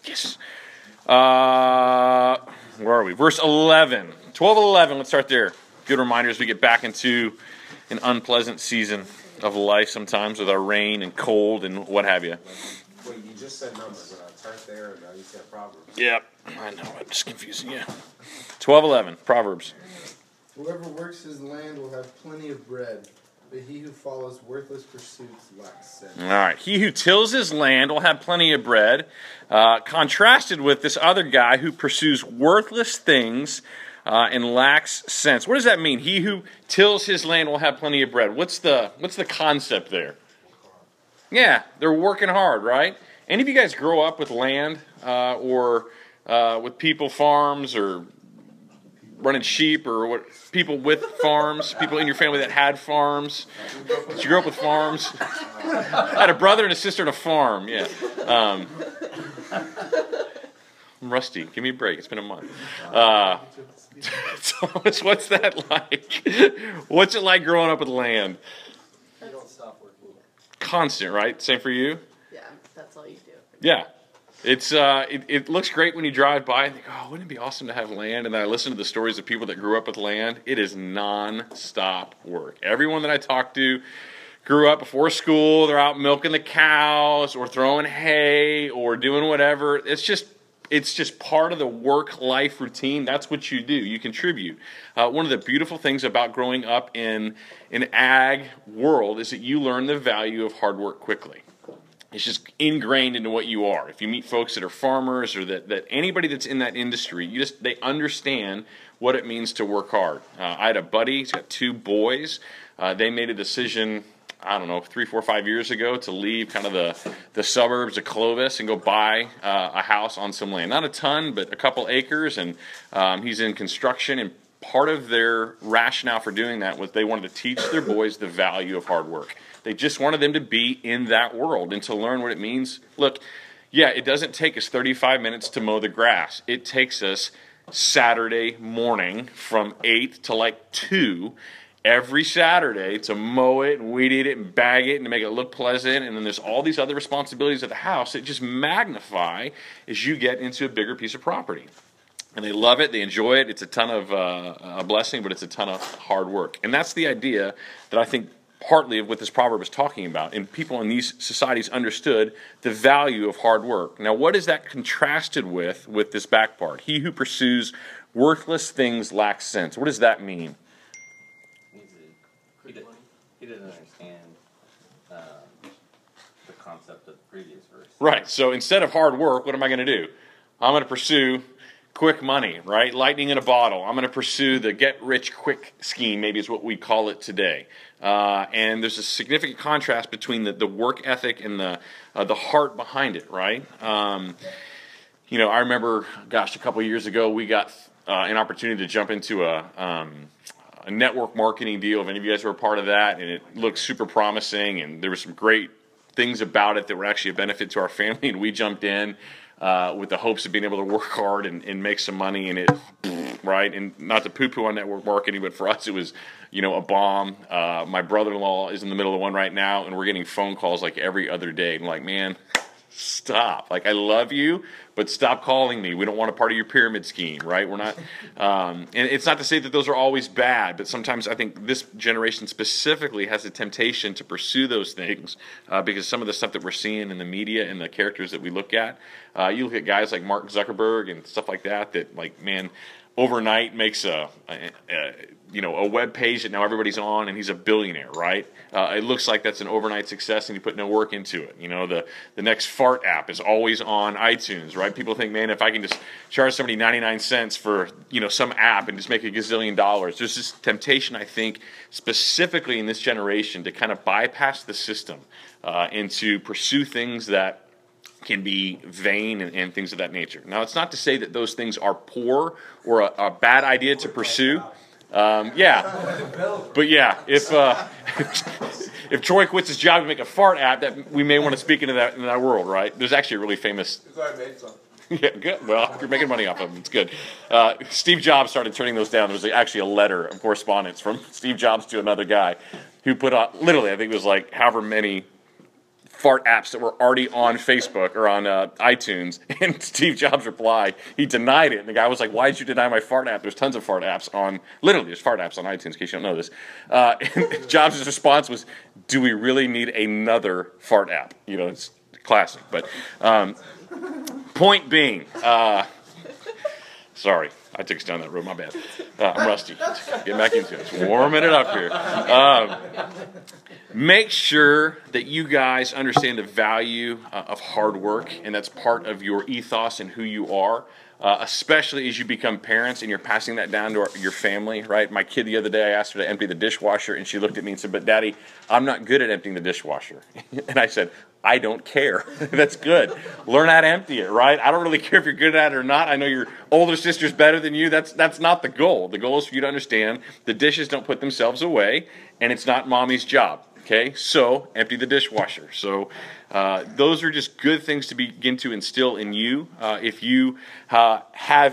Yes. Where are we? Verse 11. 12 and 11. Let's start there. Good reminder as we get back into an unpleasant season of life sometimes with our rain and cold and what have you. Wait, you just said numbers. Turn there, and now you said Proverbs. Yep. I know. I'm just confusing you. 12:11. Proverbs. Whoever works his land will have plenty of bread, but he who follows worthless pursuits lacks sense. All right. He who tills his land will have plenty of bread. Contrasted with this other guy who pursues worthless things and lacks sense. What does that mean? He who tills his land will have plenty of bread. What's the concept there? Yeah, they're working hard, right? Any of you guys grow up with land or with people farms or running sheep or what? People with farms, people in your family that had farms? Did you grow up with farms? I had a brother and a sister in a farm, yeah. I'm rusty. Give me a break. It's been a month. Thomas, what's that like? What's it like growing up with land? You don't stop working. Constant, right? Same for you? Yeah, that's all you do. Yeah. It's it looks great when you drive by and think, oh, wouldn't it be awesome to have land? And then I listen to the stories of people that grew up with land. It is non-stop work. Everyone that I talk to grew up before school. They're out milking the cows or throwing hay or doing whatever. It's just part of the work-life routine. That's what you do. You contribute. One of the beautiful things about growing up in an ag world is that you learn the value of hard work quickly. It's just ingrained into what you are. If you meet folks that are farmers or that anybody that's in that industry, they understand what it means to work hard. I had a buddy, he's got 2 boys. They made a decision, I don't know, 3, 4, 5 years ago to leave kind of the suburbs of Clovis and go buy a house on some land. Not a ton, but a couple acres, and he's in construction, and part of their rationale for doing that was they wanted to teach their boys the value of hard work. They just wanted them to be in that world and to learn what it means. Look, yeah, it doesn't take us 35 minutes to mow the grass. It takes us Saturday morning from 8 to like 2 every Saturday to mow it and weed eat it and bag it and to make it look pleasant. And then there's all these other responsibilities of the house that just magnify as you get into a bigger piece of property. And they love it. They enjoy it. It's a ton of a blessing, but it's a ton of hard work. And that's the idea that I think partly of what this proverb is talking about. And people in these societies understood the value of hard work. Now, what is that contrasted with this back part? He who pursues worthless things lacks sense. What does that mean? He doesn't understand the concept of the previous verse. Right. So instead of hard work, what am I going to do? I'm going to pursue quick money, right? Lightning in a bottle. I'm going to pursue the get-rich-quick scheme, maybe is what we call it today. And there's a significant contrast between the work ethic and the heart behind it, right? I remember, a couple of years ago, we got an opportunity to jump into a network marketing deal. If any of you guys were a part of that, and it looked super promising, and there were some great things about it that were actually a benefit to our family, and we jumped in with the hopes of being able to work hard and make some money, and it, right? And not to poo-poo on network marketing, but for us it was, a bomb. My brother-in-law is in the middle of one right now, and we're getting phone calls like every other day. I'm like, man, stop. Like, I love you, but stop calling me. We don't want a part of your pyramid scheme, right? We're not, and it's not to say that those are always bad, but sometimes I think this generation specifically has a temptation to pursue those things because some of the stuff that we're seeing in the media and the characters that we look at, you look at guys like Mark Zuckerberg and stuff like that, like, man, overnight makes a web page that now everybody's on, and he's a billionaire, right? It looks like that's an overnight success, and he put no work into it. The next fart app is always on iTunes, right? People think, man, if I can just charge somebody 99 cents for some app and just make a gazillion dollars, there's this temptation, I think, specifically in this generation, to kind of bypass the system and to pursue things that can be vain and things of that nature. Now, it's not to say that those things are poor or a bad idea to pursue. But yeah, if Troy quits his job to make a fart app, that we may want to speak into that world, right? There's actually a really famous. I made some. Yeah, good. Well, if you're making money off of them, it's good. Steve Jobs started turning those down. There was actually a letter of correspondence from Steve Jobs to another guy who put out, literally, I think it was like however many fart apps that were already on Facebook or on iTunes. And Steve Jobs replied, he denied it. And the guy was like, why did you deny my fart app? There's tons of fart apps on, literally, there's fart apps on iTunes, in case you don't know this. And Jobs' response was, do we really need another fart app? You know, it's classic. But point being, sorry, I took us down that road, my bad. I'm rusty. Get back into it. It's warming it up here. Make sure that you guys understand the value of hard work, and that's part of your ethos and who you are, especially as you become parents and you're passing that down to your family, right? My kid the other day, I asked her to empty the dishwasher, and she looked at me and said, but Daddy, I'm not good at emptying the dishwasher. And I said, I don't care. That's good. Learn how to empty it, right? I don't really care if you're good at it or not. I know your older sister's better than you. That's not the goal. The goal is for you to understand the dishes don't put themselves away, and it's not mommy's job. Okay, so empty the dishwasher. So those are just good things to begin to instill in you. If you have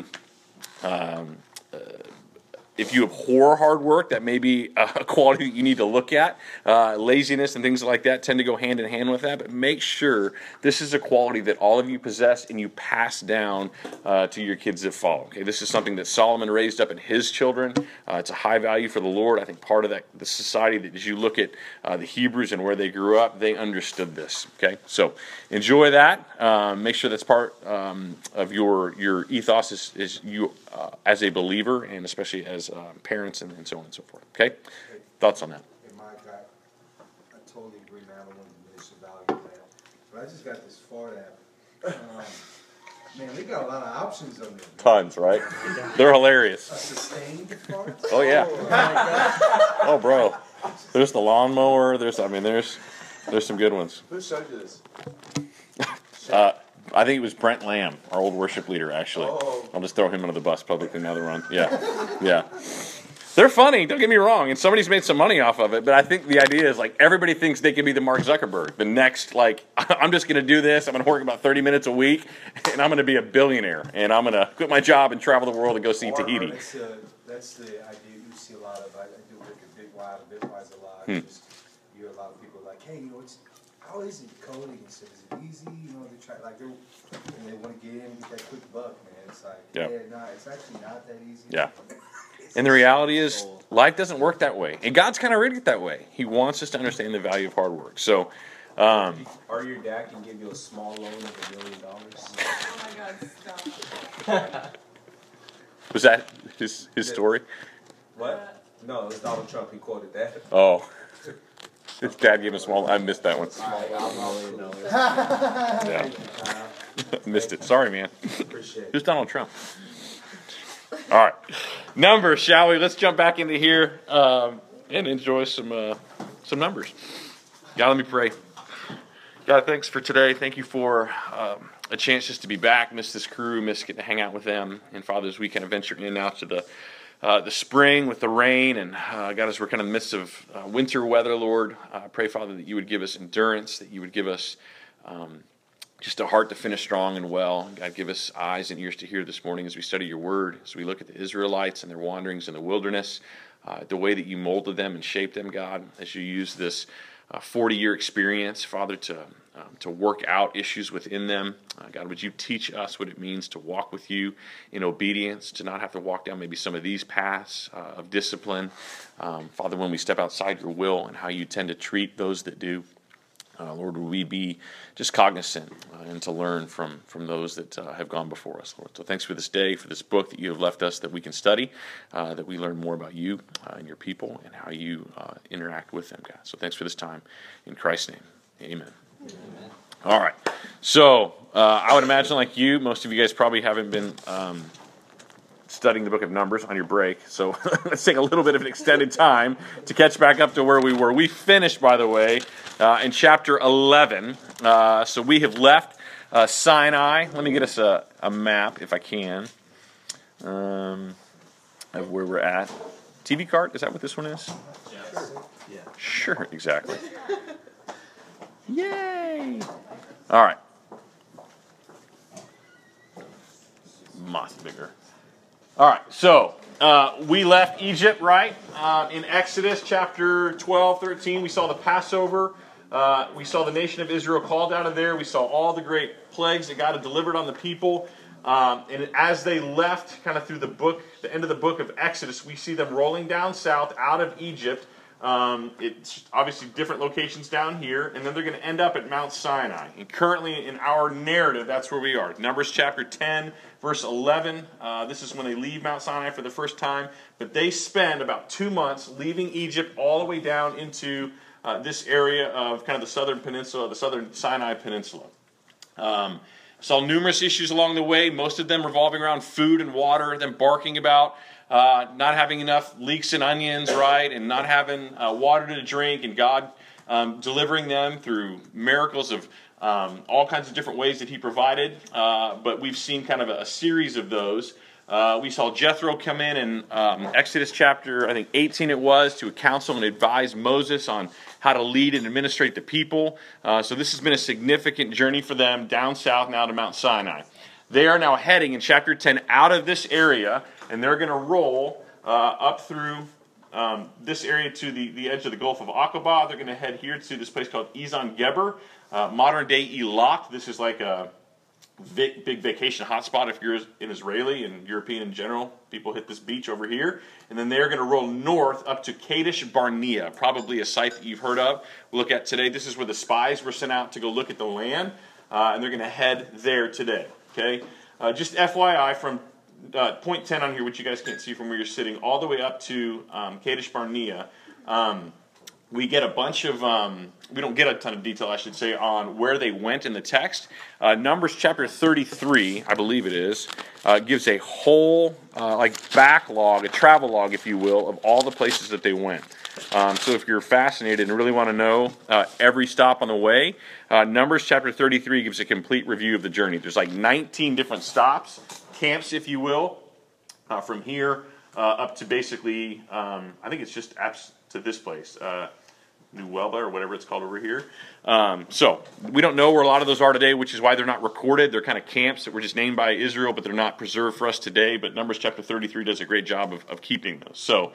if you abhor hard work, that may be a quality that you need to look at. Laziness and things like that tend to go hand in hand with that, but make sure this is a quality that all of you possess and you pass down to your kids that follow. Okay, this is something that Solomon raised up in his children. It's a high value for the Lord. I think part of that, the society, that as you look at the Hebrews and where they grew up, they understood this. Okay, so enjoy that. Make sure that's part of your ethos is you as a believer, and especially as parents and so on and so forth. Okay? Thoughts on that? Hey, Mike, I totally agree, man. I don't want to diminish the value of that. But I just got this fart app. Man, they got a lot of options on there. Tons, right? They're hilarious. A sustained fart? Oh, yeah. Oh, my God. Oh, bro. There's the lawnmower. There's some good ones. Who showed you this? I think it was Brent Lamb, our old worship leader, actually. Oh. I'll just throw him under the bus publicly now that we're on. Yeah. They're funny, don't get me wrong, and somebody's made some money off of it, but I think the idea is, like, everybody thinks they can be the Mark Zuckerberg. The next, like, I'm just going to do this, I'm going to work about 30 minutes a week, and I'm going to be a billionaire, and I'm going to quit my job and travel the world and go see Tahiti. That's the idea you see a lot of. I do work at Bitwise a lot. Hmm. Just, you hear a lot of people like, hey, how is it coding? And stuff? Is it easy? You know, they try, like, and they want to get in, get that quick buck, man. It's like, it's actually not that easy. Yeah. And the reality is, life doesn't work that way. And God's kind of rigged it that way. He wants us to understand the value of hard work. So, Or your dad can give you a small loan of $1 million. Oh my God, stop. was that his story? What? No, it was Donald Trump. He quoted that. Oh. His dad gave him a small. I missed that one. Yeah. Missed it. Sorry, man. Appreciate it. Who's Donald Trump? All right. Numbers, shall we? Let's jump back into here and enjoy some numbers. God, let me pray. God, thanks for today. Thank you for a chance just to be back. Miss this crew. Miss getting to hang out with them. And Father, as we kind of venture in now to the spring with the rain, and God, as we're kind of in the midst of winter weather, Lord, I pray, Father, that you would give us endurance, that you would give us just a heart to finish strong and well. God, give us eyes and ears to hear this morning as we study your word, as we look at the Israelites and their wanderings in the wilderness, the way that you molded them and shaped them, God, as you use this 40-year experience, Father, to work out issues within them. God, would you teach us what it means to walk with you in obedience, to not have to walk down maybe some of these paths of discipline. Father, when we step outside your will and how you tend to treat those that do. Lord, would we be just cognizant and to learn from those that have gone before us, Lord. So thanks for this day, for this book that you have left us that we can study, that we learn more about you and your people and how you interact with them, God. So thanks for this time. In Christ's name, amen. Amen. All right. So I would imagine, like you, most of you guys probably haven't been studying the book of Numbers on your break. So let's take a little bit of an extended time to catch back up to where we were. We finished, by the way, in chapter 11. So we have left Sinai. Let me get us a map, if I can, of where we're at. TV cart, is that what this one is? Yes. Yeah. Sure, exactly. Yay! All right. Much bigger. All right, so we left Egypt, right? In Exodus chapter 12, 13, we saw the Passover. We saw the nation of Israel called out of there. We saw all the great plagues that God had delivered on the people. And as they left, kind of through the end of the book of Exodus, we see them rolling down south out of Egypt. It's obviously different locations down here, and then they're going to end up at Mount Sinai. And currently in our narrative, that's where we are. Numbers chapter 10, verse 11. This is when they leave Mount Sinai for the first time. But they spend about 2 months leaving Egypt all the way down into this area of kind of the southern peninsula, the southern Sinai Peninsula. Saw numerous issues along the way, most of them revolving around food and water, them barking about not having enough leeks and onions, right, and not having water to drink, and God delivering them through miracles of all kinds of different ways that He provided. But we've seen kind of a series of those. We saw Jethro come in Exodus chapter, I think 18 it was, to counsel and advise Moses on how to lead and administrate the people. So this has been a significant journey for them down south now to Mount Sinai. They are now heading in chapter 10 out of this area, and they're going to roll up through this area to the edge of the Gulf of Aqaba. They're going to head here to this place called Ezon Geber, modern day Eilat. This is like a big vacation hotspot if you're an Israeli and European in general. People hit this beach over here. And then they're going to roll north up to Kadesh Barnea, probably a site that you've heard of. We'll look at today. This is where the spies were sent out to go look at the land. And they're going to head there today. Okay, just FYI, from point 10 on here, which you guys can't see from where you're sitting, all the way up to Kadesh Barnea, we get a bunch of, we don't get a ton of detail, I should say, on where they went in the text. Numbers chapter 33, I believe it is, gives a whole backlog, a travel log, if you will, of all the places that they went. So if you're fascinated and really want to know every stop on the way, Numbers chapter 33 gives a complete review of the journey. There's like 19 different stops, camps, if you will, from here up to basically, I think it's just to this place, New Welba or whatever it's called over here. So we don't know where a lot of those are today, which is why they're not recorded. They're kind of camps that were just named by Israel, but they're not preserved for us today. But Numbers chapter 33 does a great job of keeping those. So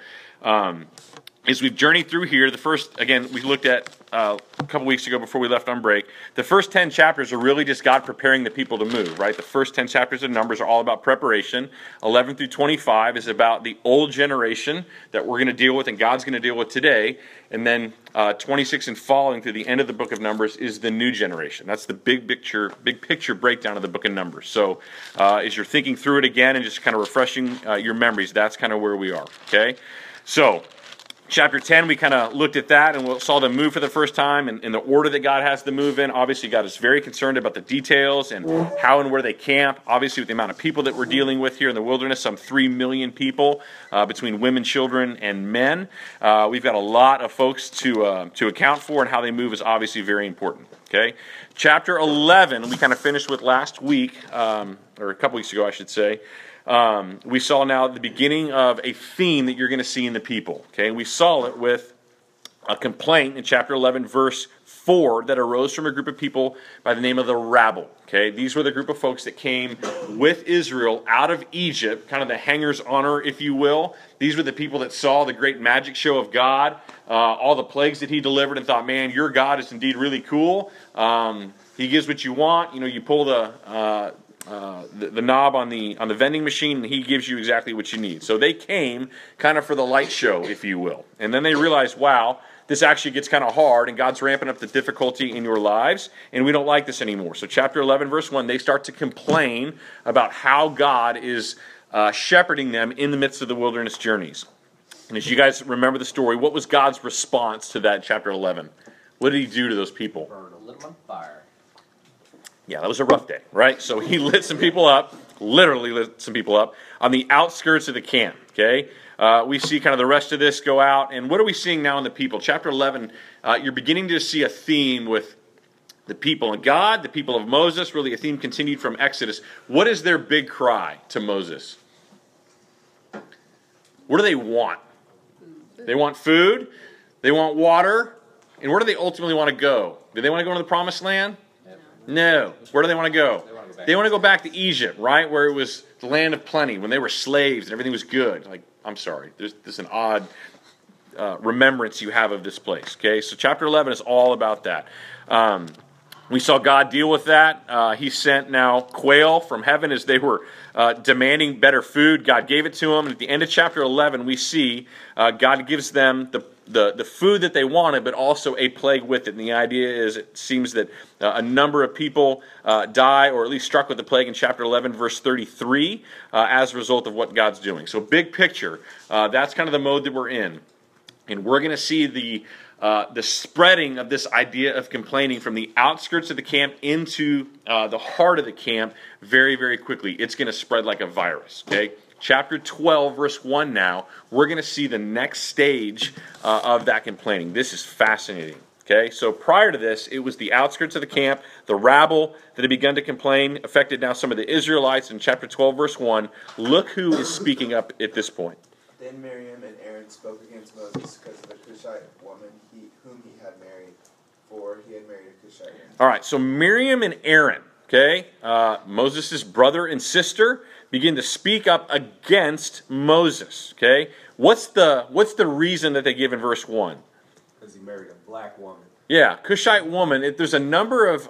as we've journeyed through here, the first, again, we looked at a couple weeks ago before we left on break, the first 10 chapters are really just God preparing the people to move, right? The first 10 chapters of Numbers are all about preparation. 11 through 25 is about the old generation that we're going to deal with and God's going to deal with today. And then 26 and following through the end of the book of Numbers is the new generation. That's the big picture breakdown of the book of Numbers. So as you're thinking through it again and just kind of refreshing your memories, that's kind of where we are, okay? So chapter 10, we kind of looked at that and we saw them move for the first time and in the order that God has them move in. Obviously, God is very concerned about the details and how and where they camp. Obviously, with the amount of people that we're dealing with here in the wilderness, some 3 million people between women, children, and men. We've got a lot of folks to account for, and how they move is obviously very important. Okay, chapter 11, we kind of finished with last week, or a couple weeks ago, I should say. We saw now the beginning of a theme that you're going to see in the people. Okay, we saw it with a complaint in chapter 11, verse 4, that arose from a group of people by the name of the rabble. Okay, these were the group of folks that came with Israel out of Egypt, kind of the hangers-on, if you will. These were the people that saw the great magic show of God, all the plagues that He delivered, and thought, man, your God is indeed really cool. He gives what you want. You know, you pull the knob on the vending machine, and He gives you exactly what you need. So they came kind of for the light show, if you will. And then they realized, wow, this actually gets kind of hard, and God's ramping up the difficulty in your lives, and we don't like this anymore. So chapter 11, verse 1, they start to complain about how God is shepherding them in the midst of the wilderness journeys. And as you guys remember the story, what was God's response to that in chapter 11? What did He do to those people? Lit them on fire. Yeah, that was a rough day, right? So He lit some people up, literally lit some people up, on the outskirts of the camp, okay? We see kind of the rest of this go out, and what are we seeing now in the people? Chapter 11, you're beginning to see a theme with the people of God, the people of Moses, really a theme continued from Exodus. What is their big cry to Moses? What do they want? They want food, they want water, and where do they ultimately want to go? Do they want to go to the promised land? No. Where do they want to go? They want to go back to Egypt, right? Where it was the land of plenty, when they were slaves and everything was good. Like, I'm sorry, there's an odd remembrance you have of this place. Okay, so chapter 11 is all about that. We saw God deal with that. He sent now quail from heaven as they were demanding better food. God gave it to them. And at the end of chapter 11, we see God gives them the food that they wanted, but also a plague with it. And the idea is it seems that a number of people die, or at least struck with the plague in chapter 11, verse 33, as a result of what God's doing. So big picture, that's kind of the mode that we're in. And we're going to see the spreading of this idea of complaining from the outskirts of the camp into the heart of the camp very, very quickly. It's going to spread like a virus, okay? Chapter 12, verse 1 now, we're going to see the next stage of that complaining. This is fascinating, okay? So prior to this, it was the outskirts of the camp, the rabble that had begun to complain, affected now some of the Israelites. In chapter 12, verse 1, look who is speaking up at this point. Then Miriam and Aaron spoke against Moses because of the Cushite woman whom he had married, for he had married a Cushite woman. All right, so Miriam and Aaron, okay, Moses' brother and sister, begin to speak up against Moses, okay? What's the reason that they give in verse 1? Because he married a black woman. Yeah, Cushite woman. There's a number of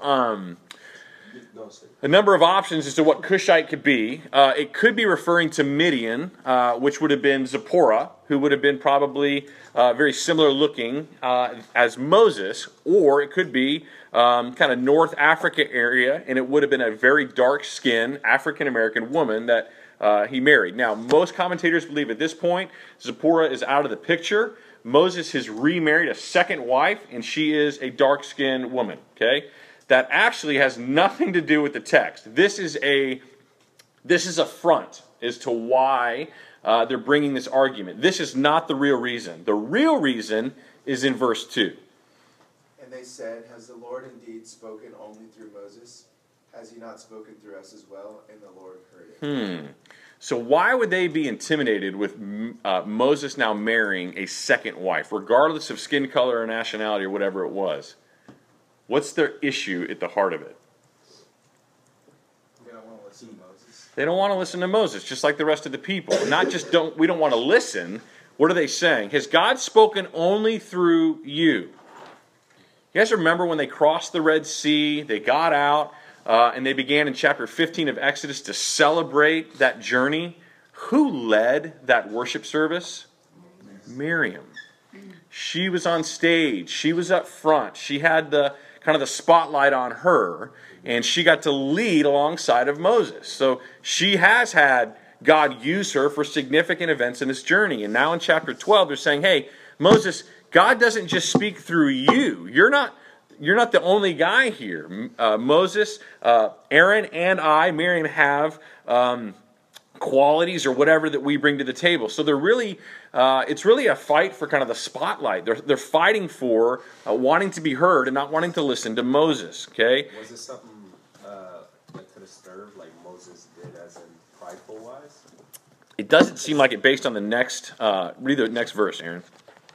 options as to what Cushite could be. It could be referring to Midian, which would have been Zipporah, who would have been probably very similar looking as Moses, or it could be kind of North Africa area, and it would have been a very dark-skinned African-American woman that he married. Now, most commentators believe at this point Zipporah is out of the picture. Moses has remarried a second wife, and she is a dark-skinned woman, okay? That actually has nothing to do with the text. This is a front as to why they're bringing this argument. This is not the real reason. The real reason is in verse 2. And they said, has the Lord indeed spoken only through Moses? Has he not spoken through us as well? And the Lord heard it. So why would they be intimidated with Moses now marrying a second wife, regardless of skin color or nationality or whatever it was? What's their issue at the heart of it? They don't want to listen to Moses. They don't want to listen to Moses, just like the rest of the people. Not just we don't want to listen. What are they saying? Has God spoken only through you? You guys remember when they crossed the Red Sea, they got out, and they began in chapter 15 of Exodus to celebrate that journey? Who led that worship service? Miriam. She was on stage. She was up front. She had the kind of the spotlight on her, and she got to lead alongside of Moses. So she has had God use her for significant events in this journey. And now in chapter 12, they're saying, hey, Moses, God doesn't just speak through you. You're not the only guy here. Moses, Aaron, and Miriam, have qualities or whatever that we bring to the table. So they're really, it's really a fight for kind of the spotlight. They're fighting for wanting to be heard and not wanting to listen to Moses. Okay. Was this something that could have stirred like Moses did, as in prideful wise? It doesn't seem like it based on the next. Read the next verse, Aaron.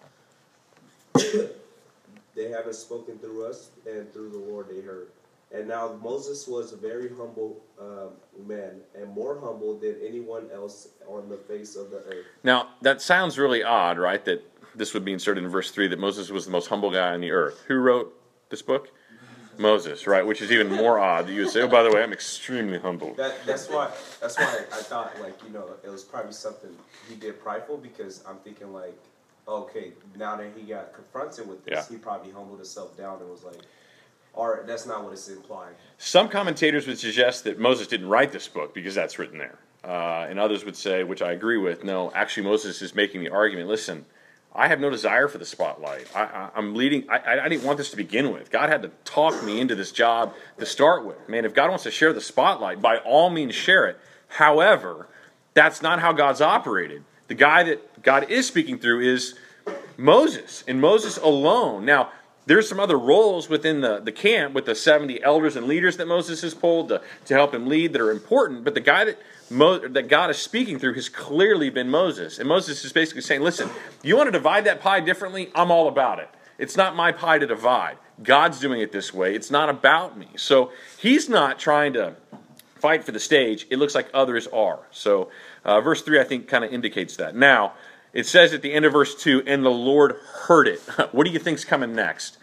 They haven't spoken through us, and through the Lord they heard. And now Moses was a very humble man, and more humble than anyone else on the face of the earth. Now, that sounds really odd, right? That this would be inserted in verse 3, that Moses was the most humble guy on the earth. Who wrote this book? Moses, right? Which is even more odd that you would say, oh, by the way, I'm extremely humble. That's why I thought, like, it was probably something he did prideful, because I'm thinking, like, okay, now that he got confronted with this, he probably humbled himself down and was like, all right, that's not what it's implying. Some commentators would suggest that Moses didn't write this book because that's written there. And others would say, which I agree with, no, actually Moses is making the argument, listen, I have no desire for the spotlight. I'm leading, I didn't want this to begin with. God had to talk me into this job to start with. Man, if God wants to share the spotlight, by all means share it. However, that's not how God's operated. The guy that God is speaking through is Moses, and Moses alone. Now, there's some other roles within the camp with the 70 elders and leaders that Moses has pulled to help him lead that are important, but the guy that God is speaking through has clearly been Moses. And Moses is basically saying, listen, you want to divide that pie differently? I'm all about it. It's not my pie to divide. God's doing it this way. It's not about me. So he's not trying to fight for the stage. It looks like others are. So verse 3, I think, kind of indicates that. Now, it says at the end of verse 2, and the Lord heard it. What do you think's coming next?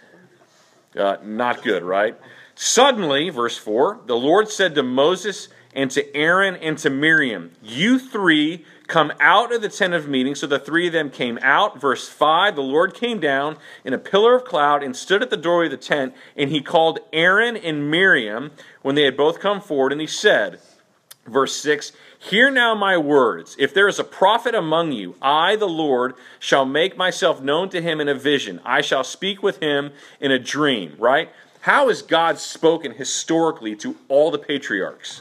Not good, right? Suddenly, verse 4, the Lord said to Moses and to Aaron and to Miriam, you three come out of the tent of meeting. So the three of them came out. Verse 5, the Lord came down in a pillar of cloud and stood at the doorway of the tent, and he called Aaron and Miriam when they had both come forward, and he said, verse 6, hear now my words. If there is a prophet among you, I, the Lord, shall make myself known to him in a vision. I shall speak with him in a dream, right? How has God spoken historically to all the patriarchs?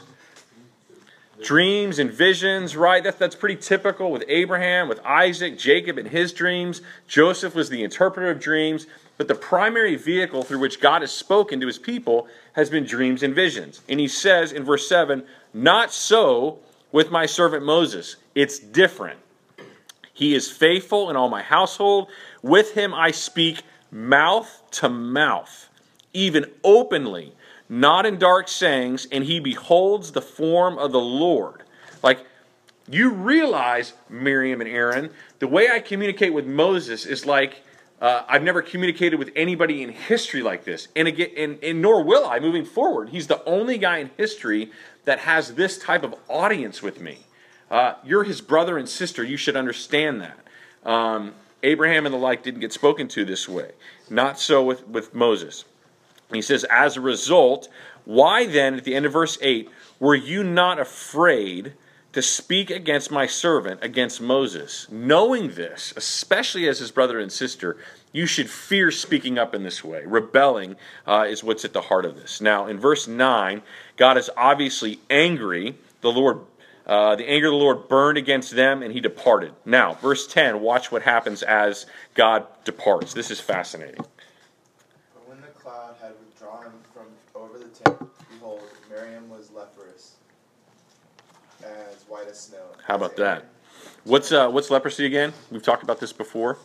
Dreams and visions, right? That's pretty typical with Abraham, with Isaac, Jacob and his dreams. Joseph was the interpreter of dreams. But the primary vehicle through which God has spoken to his people has been dreams and visions. And he says in verse 7, not so with my servant Moses. It's different. He is faithful in all my household. With him I speak mouth to mouth, even openly, not in dark sayings, and he beholds the form of the Lord. Like, you realize, Miriam and Aaron, the way I communicate with Moses is like, I've never communicated with anybody in history like this. And again, and nor will I moving forward. He's the only guy in history that has this type of audience with me. You're his brother and sister. You should understand that. Abraham and the like didn't get spoken to this way. Not so with Moses. And he says, as a result, why then, at the end of verse 8, were you not afraid to speak against my servant, against Moses? Knowing this, especially as his brother and sister, you should fear speaking up in this way. Rebelling is what's at the heart of this. Now, in verse 9, God is obviously angry. The anger of the Lord burned against them, and he departed. Now, verse 10, watch what happens as God departs. This is fascinating. But when the cloud had withdrawn from over the tent, behold, Miriam was leprous, as white as snow. How about that? What's leprosy again? We've talked about this before.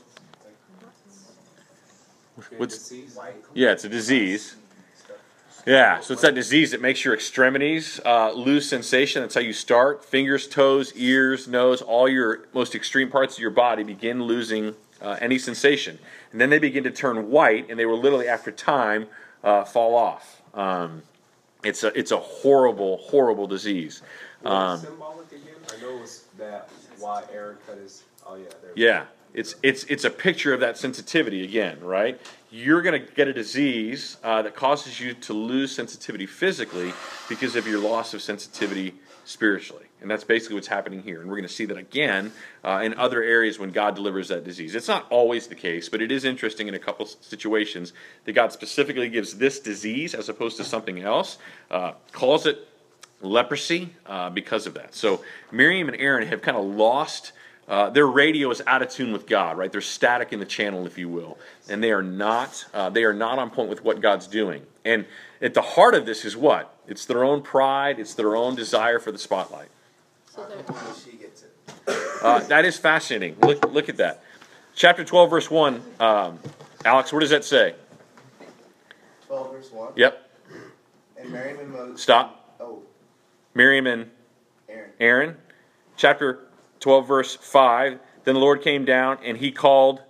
Yeah, it's a disease. Yeah, so it's that disease that makes your extremities lose sensation. That's how you start. Fingers, toes, ears, nose, all your most extreme parts of your body begin losing any sensation. And then they begin to turn white, and they will literally, after time, fall off. It's a horrible, horrible disease. Symbolic again? I know it was that why Aaron cut his. Oh yeah. There Yeah, it's a picture of that sensitivity again, right? You're going to get a disease that causes you to lose sensitivity physically because of your loss of sensitivity spiritually. And that's basically what's happening here. And we're going to see that again in other areas when God delivers that disease. It's not always the case, but it is interesting in a couple situations that God specifically gives this disease as opposed to something else, calls it leprosy because of that. So Miriam and Aaron have kind of lost, their radio is out of tune with God, right? They're static in the channel, if you will. And they are not on point with what God's doing. And at the heart of this is what? It's their own pride, it's their own desire for the spotlight. So She gets it. That is fascinating. Look at that. Chapter 12, verse 1. Alex, what does that say? 12 verse 1. Yep. And Miriam and Moses. Stop. Oh, Miriam and Aaron. Aaron. Chapter 12, verse 5. Then the Lord came down and he called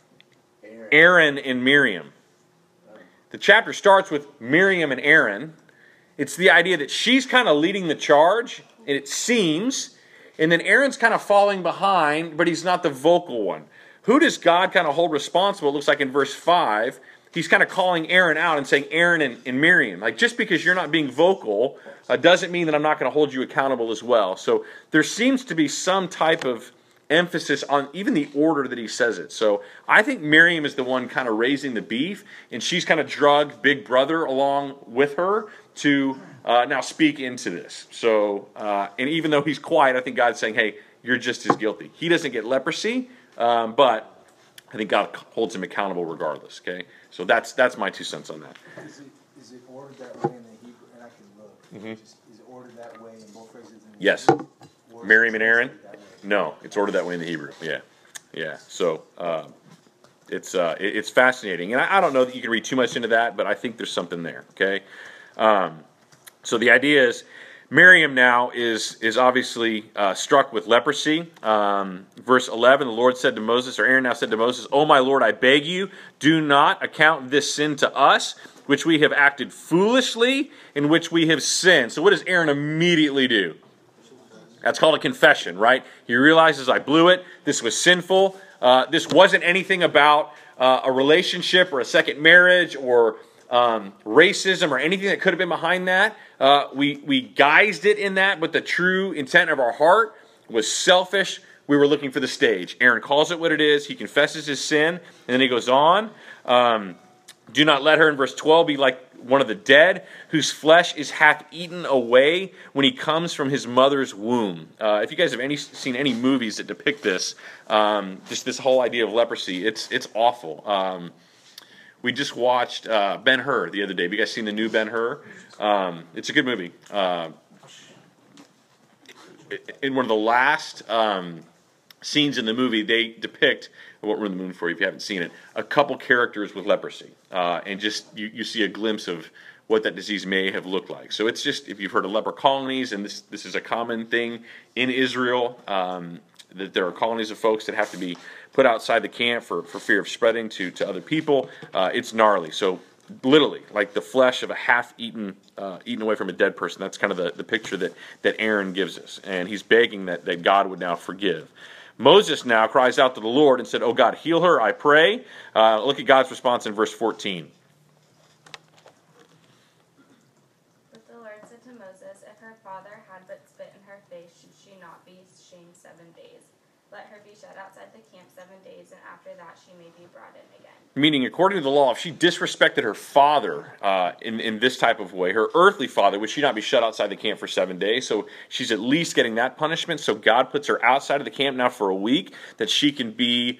Aaron and Miriam. The chapter starts with Miriam and Aaron. It's the idea that she's kind of leading the charge, and it seems, and then Aaron's kind of falling behind, but he's not the vocal one. Who does God kind of hold responsible? It looks like in verse 5, he's kind of calling Aaron out and saying, Aaron and Miriam. Like, just because you're not being vocal doesn't mean that I'm not going to hold you accountable as well. So there seems to be some type of emphasis on even the order that he says it. So I think Miriam is the one kind of raising the beef, and she's kind of drugged Big Brother along with her to now speak into this. So, and even though he's quiet, I think God's saying, hey, you're just as guilty. He doesn't get leprosy, but I think God holds him accountable regardless. Okay, so that's my 2 cents on that. Is it ordered that way in the Hebrew? And I can look. Is it ordered that way in both phrases? Yes. Miriam and Aaron? No, it's ordered that way in the Hebrew. Yeah. So it's fascinating, and I don't know that you can read too much into that, but I think there's something there. Okay. So the idea is, Miriam now is obviously struck with leprosy. Verse 11, the Lord said to Moses, or Aaron now said to Moses, "O my Lord, I beg you, do not account this sin to us, which we have acted foolishly, in which we have sinned." So what does Aaron immediately do? That's called a confession, right? He realizes, I blew it. This was sinful. This wasn't anything about a relationship or a second marriage or racism or anything that could have been behind that. We guised it in that, but the true intent of our heart was selfish. We were looking for the stage. Aaron calls it what it is. He confesses his sin, and then he goes on. Do not let her, in verse 12, be like one of the dead, whose flesh is half eaten away when he comes from his mother's womb. If you guys have seen any movies that depict this, just this whole idea of leprosy, it's awful. We just watched Ben-Hur the other day. Have you guys seen the new Ben-Hur? It's a good movie. In one of the last scenes in the movie, they depict, I won't ruin the movie for you if you haven't seen it, a couple characters with leprosy. And just you see a glimpse of what that disease may have looked like. So it's just, if you've heard of leper colonies, and this is a common thing in Israel, that there are colonies of folks that have to be put outside the camp for fear of spreading to other people. It's gnarly. So literally, like the flesh of a half-eaten, eaten away from a dead person. That's kind of the picture that Aaron gives us. And he's begging that God would now forgive. Moses now cries out to the Lord and said, "Oh God, heal her, I pray." Look at God's response in verse 14. But the Lord said to Moses, "If her father had but spit in her face, should she not be shamed 7 days? Let her be shut outside the camp 7 days, and after that she may be brought in again." Meaning, according to the law, if she disrespected her father in this type of way, her earthly father, would she not be shut outside the camp for 7 days? So she's at least getting that punishment. So God puts her outside of the camp now for a week, that she can be,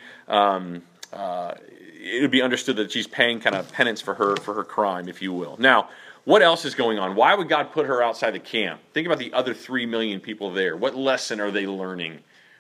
it would be understood that she's paying kind of penance for her crime, if you will. Now, what else is going on? Why would God put her outside the camp? Think about the other 3 million people there. What lesson are they learning?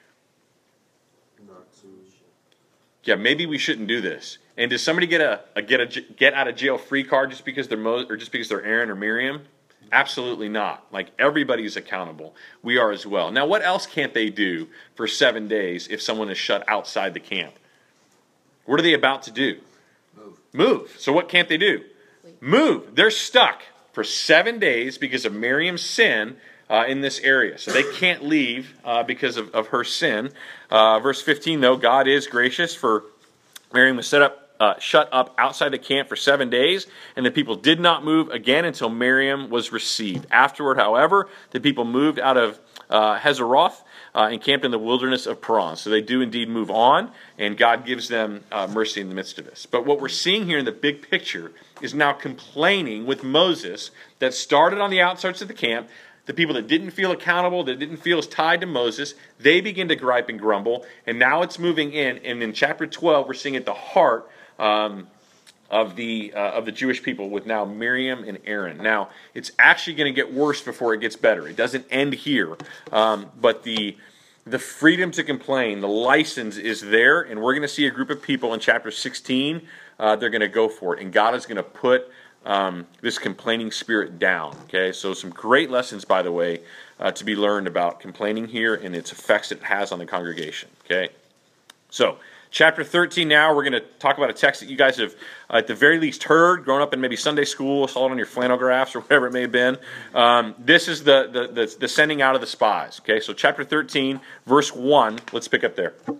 Yeah, maybe we shouldn't do this. And does somebody get a get out of jail free card just because they're Aaron or Miriam? Absolutely not. Like, everybody's accountable. We are as well. Now, what else can't they do for 7 days if someone is shut outside the camp? What are they about to do? Move. So what can't they do? Move. They're stuck for 7 days because of Miriam's sin in this area. So they can't leave because of her sin. Verse 15, though, God is gracious, for Miriam was shut up outside the camp for 7 days, and the people did not move again until Miriam was received. Afterward, however, the people moved out of Hazeroth and camped in the wilderness of Paran. So they do indeed move on, and God gives them mercy in the midst of this. But what we're seeing here in the big picture is now complaining with Moses that started on the outskirts of the camp. The people that didn't feel accountable, that didn't feel as tied to Moses, they begin to gripe and grumble, and now it's moving in. And in chapter 12, we're seeing at the heart of the Jewish people with now Miriam and Aaron. Now, it's actually going to get worse before it gets better. It doesn't end here, but the freedom to complain, the license is there, and we're going to see a group of people in chapter 16. They're going to go for it, and God is going to put this complaining spirit down. Okay, so some great lessons, by the way, to be learned about complaining here and its effects it has on the congregation. Okay, so chapter 13 now, we're going to talk about a text that you guys have at the very least heard, grown up in maybe Sunday school, saw it on your flannel graphs or whatever it may have been. This is the sending out of the spies. Okay, so chapter 13, verse 1, let's pick up there. The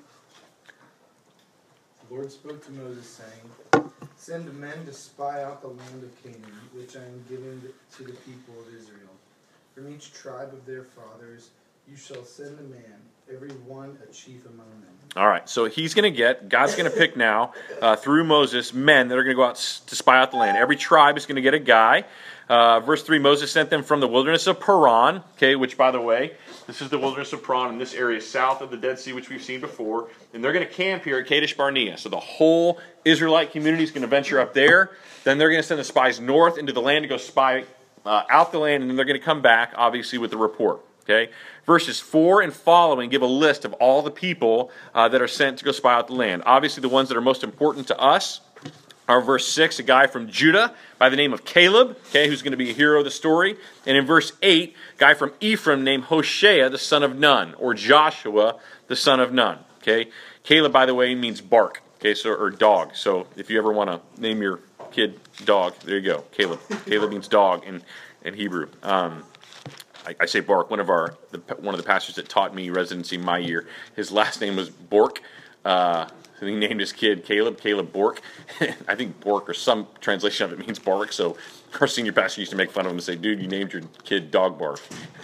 Lord spoke to Moses, saying, "Send men to spy out the land of Canaan, which I am giving to the people of Israel. From each tribe of their fathers you shall send a man, every one a chief among them." All right, so God's going to pick now, through Moses, men that are going to go out to spy out the land. Every tribe is going to get a guy. Verse 3, Moses sent them from the wilderness of Paran, okay, which, by the way, this is the wilderness of Paran in this area south of the Dead Sea, which we've seen before. And they're going to camp here at Kadesh Barnea. So the whole Israelite community is going to venture up there. Then they're going to send the spies north into the land to go spy out the land. And then they're going to come back, obviously, with the report. Okay, verses 4 and following give a list of all the people that are sent to go spy out the land. Obviously, the ones that are most important to us Our verse 6, a guy from Judah by the name of Caleb, okay, who's going to be a hero of the story. And in verse 8, a guy from Ephraim named Hoshea, the son of Nun, or Joshua, the son of Nun. Okay, Caleb, by the way, means bark, okay, so or dog. So if you ever want to name your kid dog, there you go, Caleb. Caleb means dog in Hebrew. I say bark. One of the pastors that taught me residency my year, his last name was Bork. So he named his kid Caleb Bork. I think Bork or some translation of it means bark. So our senior pastor used to make fun of him and say, "Dude, you named your kid Dog Bark."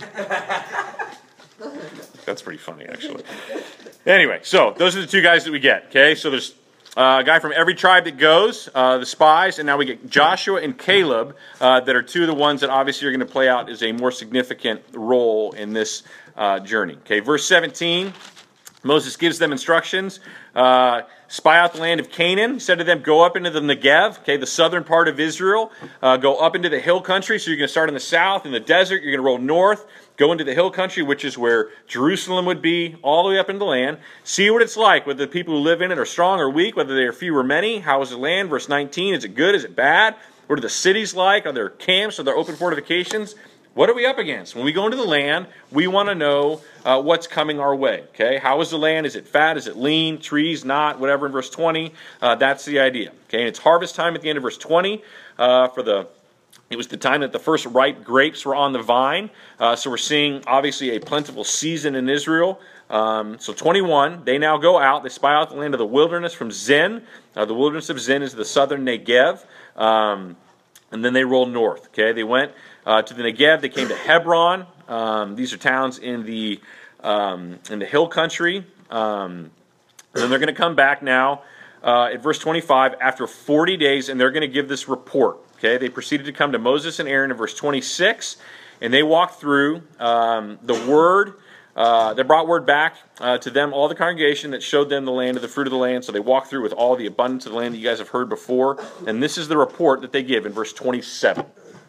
That's pretty funny, actually. Anyway, so those are the two guys that we get. Okay, so there's a guy from every tribe that goes, the spies, and now we get Joshua and Caleb that are two of the ones that obviously are going to play out as a more significant role in this journey. Okay, verse 17. Moses gives them instructions. Spy out the land of Canaan. He said to them, go up into the Negev, okay, the southern part of Israel. Go up into the hill country. So you're going to start in the south, in the desert. You're going to roll north, go into the hill country, which is where Jerusalem would be, all the way up into the land. See what it's like, whether the people who live in it are strong or weak, whether they are few or many. How is the land? Verse 19, is it good? Is it bad? What are the cities like? Are there camps? Are there open fortifications? What are we up against? When we go into the land, we want to know what's coming our way. Okay, how is the land? Is it fat? Is it lean? Trees, not, whatever. In verse 20, that's the idea. Okay, and it's harvest time at the end of verse 20. It was the time that the first ripe grapes were on the vine. So we're seeing obviously a plentiful season in Israel. So 21, they now go out. They spy out the land of the wilderness from Zin. The wilderness of Zin is the southern Negev. And then they roll north. Okay, they went to the Negev. They came to Hebron. These are towns in the hill country. And then they're going to come back now at verse 25 after 40 days, and they're going to give this report. Okay, they proceeded to come to Moses and Aaron in verse 26, and they walked through the word. They brought word back to them, all the congregation, that showed them the land of the fruit of the land. So they walked through with all the abundance of the land that you guys have heard before. And this is the report that they give in verse 27.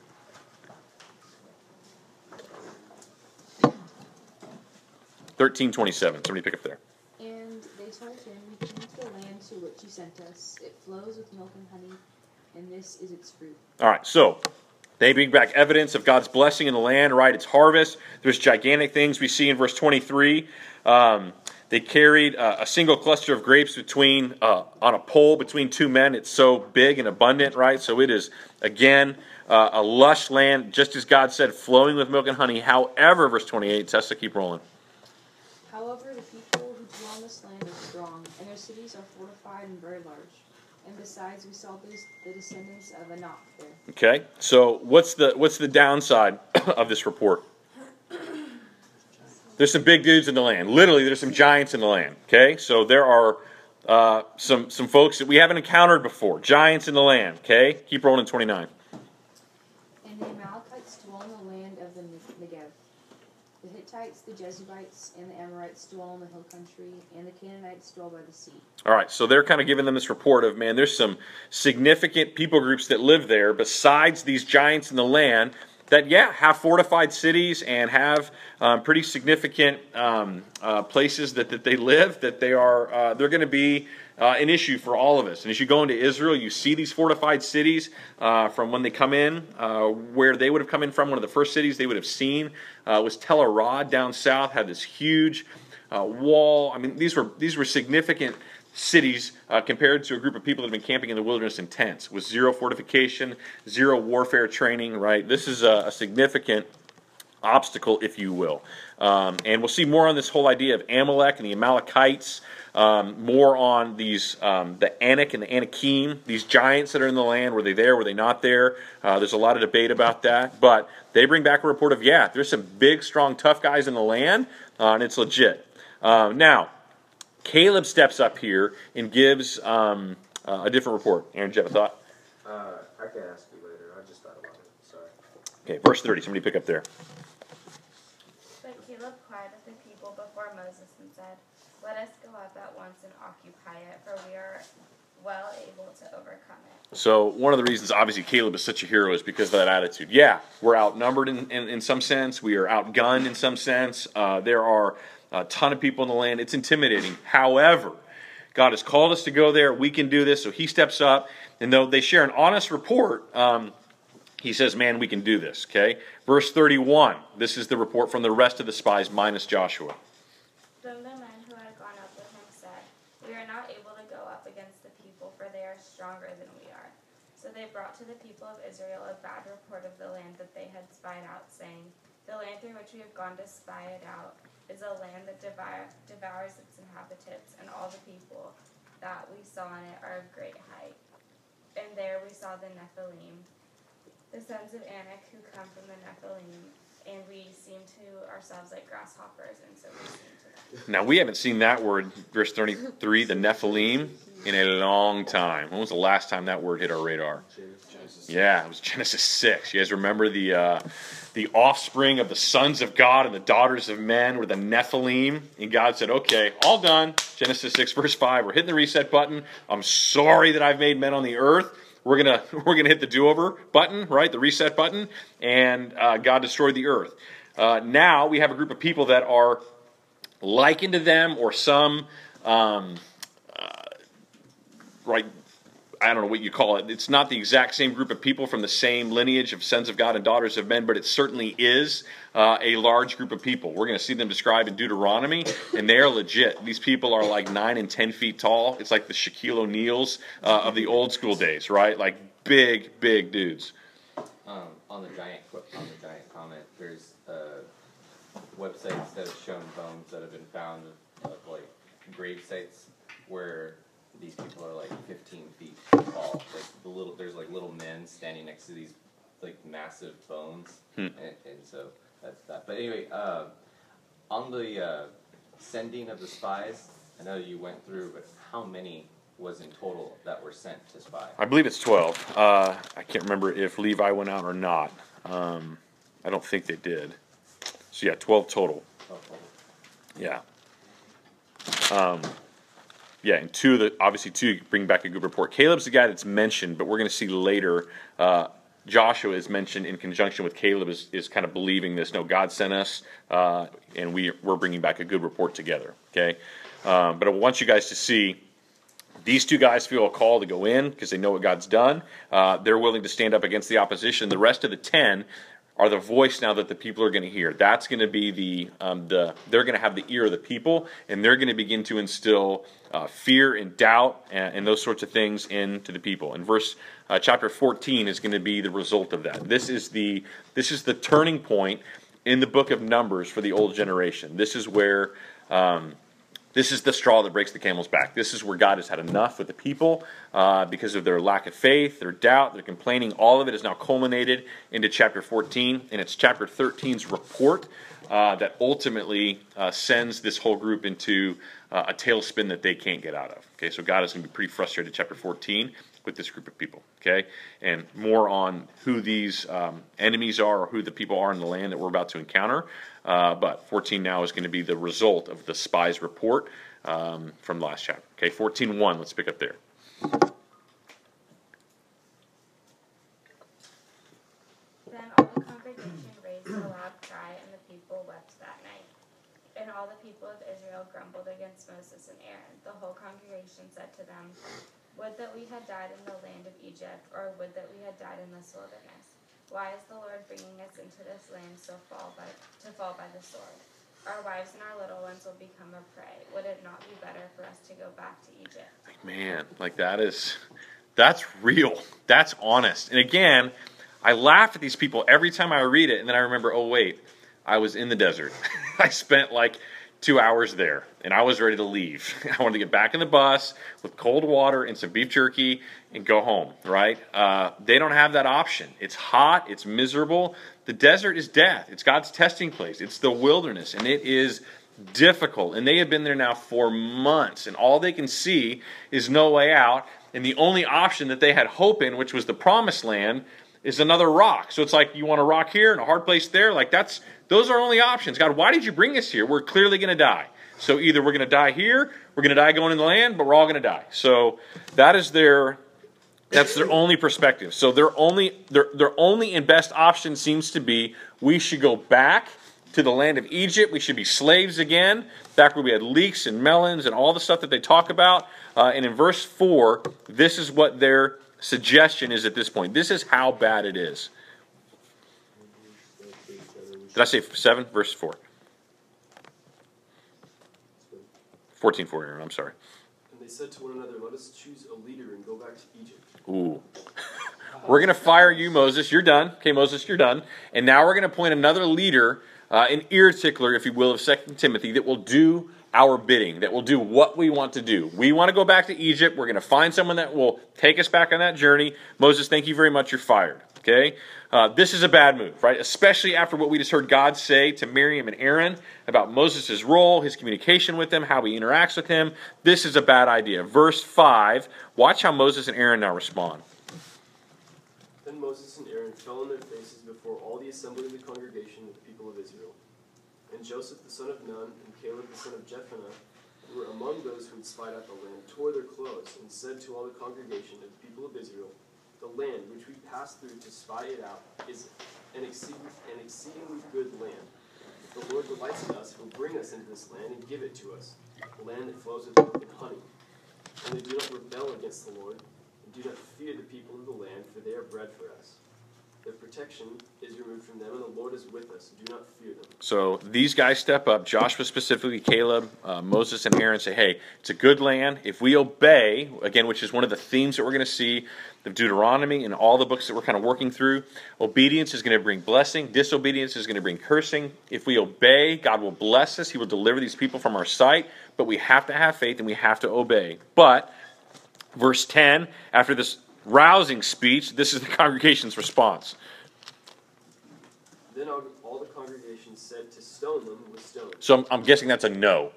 (13:27). Somebody pick up there. And they told him, we came to the land to which you sent us. It flows with milk and honey, and this is its fruit. All right, so they bring back evidence of God's blessing in the land, right? It's harvest. There's gigantic things we see in verse 23. They carried a single cluster of grapes between on a pole between two men. It's so big and abundant, right? So it is, again, a lush land, just as God said, flowing with milk and honey. However, verse 28, Tessa, keep rolling. However, the people who dwell in this land are strong, and their cities are fortified and very large. And besides, we saw the descendants of Anak there. Okay, so what's the downside of this report? There's some big dudes in the land. Literally, there's some giants in the land. Okay, so there are some folks that we haven't encountered before. Giants in the land. Okay, keep rolling. 29. And the Amalekites dwell in the land of the Negev. The Hittites, the Jebusites, and the Amorites dwell in the hill country, and the Canaanites dwell by the sea. All right, so they're kind of giving them this report of, man, there's some significant people groups that live there besides these giants in the land that, have fortified cities and have pretty significant places that they live, that they're going to be an issue for all of us. And as you go into Israel, you see these fortified cities from when they come in. Where they would have come in from, one of the first cities they would have seen was Tel Arad down south, had this huge wall. I mean, these were significant cities compared to a group of people that have been camping in the wilderness in tents with zero fortification, zero warfare training, right? This is a significant obstacle, if you will. And we'll see more on this whole idea of Amalek and the Amalekites, more on these, the Anak and the Anakim, these giants that are in the land. Were they there? Were they not there? There's a lot of debate about that. But they bring back a report of, there's some big, strong, tough guys in the land, and it's legit. Now, Caleb steps up here and gives a different report. Aaron, do you have a thought? I can ask you later. I just thought about it. Sorry. Okay, verse 30. Somebody pick up there. But Caleb quieted the people before Moses and said, "Let us go up at once and occupy it, for we are well able to overcome it." So one of the reasons, obviously, Caleb is such a hero is because of that attitude. We're outnumbered in some sense. We are outgunned in some sense. There are a ton of people in the land. It's intimidating. However, God has called us to go there. We can do this. So he steps up. And though they share an honest report, he says, man, we can do this. Okay? Verse 31. This is the report from the rest of the spies minus Joshua. Then the men who had gone up with him said, "We are not able to go up against the people, for they are stronger than we are." So they brought to the people of Israel a bad report of the land that they had spied out, saying, "The land through which we have gone to spy it out is a land that devours its inhabitants, and all the people that we saw in it are of great height. And there we saw the Nephilim, the sons of Anak, who come from the Nephilim, and we seem to ourselves like grasshoppers, and so we seem to them." Now, we haven't seen that word, verse 33, the Nephilim, in a long time. When was the last time that word hit our radar? Yeah, it was Genesis 6. You guys remember the offspring of the sons of God and the daughters of men were the Nephilim? And God said, okay, all done. Genesis 6, verse 5. We're hitting the reset button. I'm sorry that I've made men on the earth. We're gonna hit the do-over button, right? The reset button. And God destroyed the earth. Now we have a group of people that are likened to them, or some, right, I don't know what you call it. It's not the exact same group of people from the same lineage of sons of God and daughters of men, but it certainly is a large group of people. We're going to see them described in Deuteronomy, and they are legit. These people are like 9 and 10 feet tall. It's like the Shaquille O'Neals of the old school days, right? Like big, big dudes. On the giant comment, there's websites that have shown bones that have been found of like grave sites where these people are like 15 feet tall. Like there's like little men standing next to these like massive bones, and so that's that. But anyway, on the sending of the spies, I know you went through, but how many was in total that were sent to spy? I believe it's 12. I can't remember if Levi went out or not. I don't think they did. So yeah, 12 total. Yeah. Yeah, and two bring back a good report. Caleb's the guy that's mentioned, but we're going to see later Joshua is mentioned in conjunction with Caleb is kind of believing this. No, God sent us, and we're bringing back a good report together. Okay, but I want you guys to see these two guys feel a call to go in because they know what God's done. They're willing to stand up against the opposition. The rest of the 10 are the voice now that the people are going to hear. That's going to be they're going to have the ear of the people, and they're going to begin to instill fear and doubt and those sorts of things into the people. And chapter 14 is going to be the result of that. This is the turning point in the book of Numbers for the old generation. This is where this is the straw that breaks the camel's back. This is where God has had enough with the people because of their lack of faith, their doubt, their complaining. All of it is now culminated into chapter 14, and it's chapter 13's report that ultimately sends this whole group into a tailspin that they can't get out of. Okay, so God is going to be pretty frustrated in chapter 14 with this group of people. Okay, and more on who these enemies are or who the people are in the land that we're about to encounter. But 14 now is going to be the result of the spies' report from the last chapter. Okay, 14:1. Let's pick up there. Then all the congregation raised a loud cry, and the people wept that night. And all the people of Israel grumbled against Moses and Aaron. The whole congregation said to them, "Would that we had died in the land of Egypt, or would that we had died in this wilderness. Why is the Lord bringing us into this land to fall by the sword? Our wives and our little ones will become a prey. Would it not be better for us to go back to Egypt?" Man, like that's real. That's honest. And again, I laugh at these people every time I read it, and then I remember, oh wait, I was in the desert. I spent like 2 hours there, and I was ready to leave. I wanted to get back in the bus with cold water and some beef jerky and go home, right? They don't have that option. It's hot. It's miserable. The desert is death. It's God's testing place. It's the wilderness, and it is difficult. And they have been there now for months, and all they can see is no way out. And the only option that they had hope in, which was the promised land, is another rock. So it's like, you want a rock here and a hard place there? Like those are only options. God, why did you bring us here? We're clearly going to die. So either we're going to die here, we're going to die going in the land, but we're all going to die. So that's their only perspective. So their only and best option seems to be, we should go back to the land of Egypt. We should be slaves again, back where we had leeks and melons and all the stuff that they talk about. And in verse 4, this is what their suggestion is at this point. This is how bad it is. Did I say 7? Verse 4. 14:4, Aaron, I'm sorry. And they said to one another, let us choose a leader and go back to Egypt. Ooh. We're going to fire you, Moses. You're done. Okay, Moses, you're done. And now we're going to appoint another leader, an ear tickler, if you will, of 2 Timothy, that will do our bidding, that will do what we want to do. We want to go back to Egypt. We're going to find someone that will take us back on that journey. Moses, thank you very much. You're fired. Okay? This is a bad move, right? Especially after what we just heard God say to Miriam and Aaron about Moses' role, his communication with them, how he interacts with him. This is a bad idea. Verse 5, watch how Moses and Aaron now respond. Then Moses and Aaron fell on their faces before all the assembly of the congregation of the people of Israel. And Joseph the son of Nun and Caleb the son of Jephunneh, who were among those who had spied out the land, tore their clothes and said to all the congregation of the people of Israel, the land which we passed through to spy it out is an exceedingly good land. If the Lord delights in us, he will bring us into this land and give it to us, a land that flows with milk and honey. Only do not rebel against the Lord, and do not fear the people of the land, for they are bread for us. Their protection is removed from them, and the Lord is with us. Do not fear them. So these guys step up, Joshua specifically, Caleb, Moses, and Aaron say, hey, it's a good land. If we obey, again, which is one of the themes that we're going to see of Deuteronomy and all the books that we're kind of working through, obedience is going to bring blessing. Disobedience is going to bring cursing. If we obey, God will bless us. He will deliver these people from our sight. But we have to have faith and we have to obey. But, verse 10, after this rousing speech, this is the congregation's response. Then all the congregation said to stone them with stones. So I'm guessing that's a no.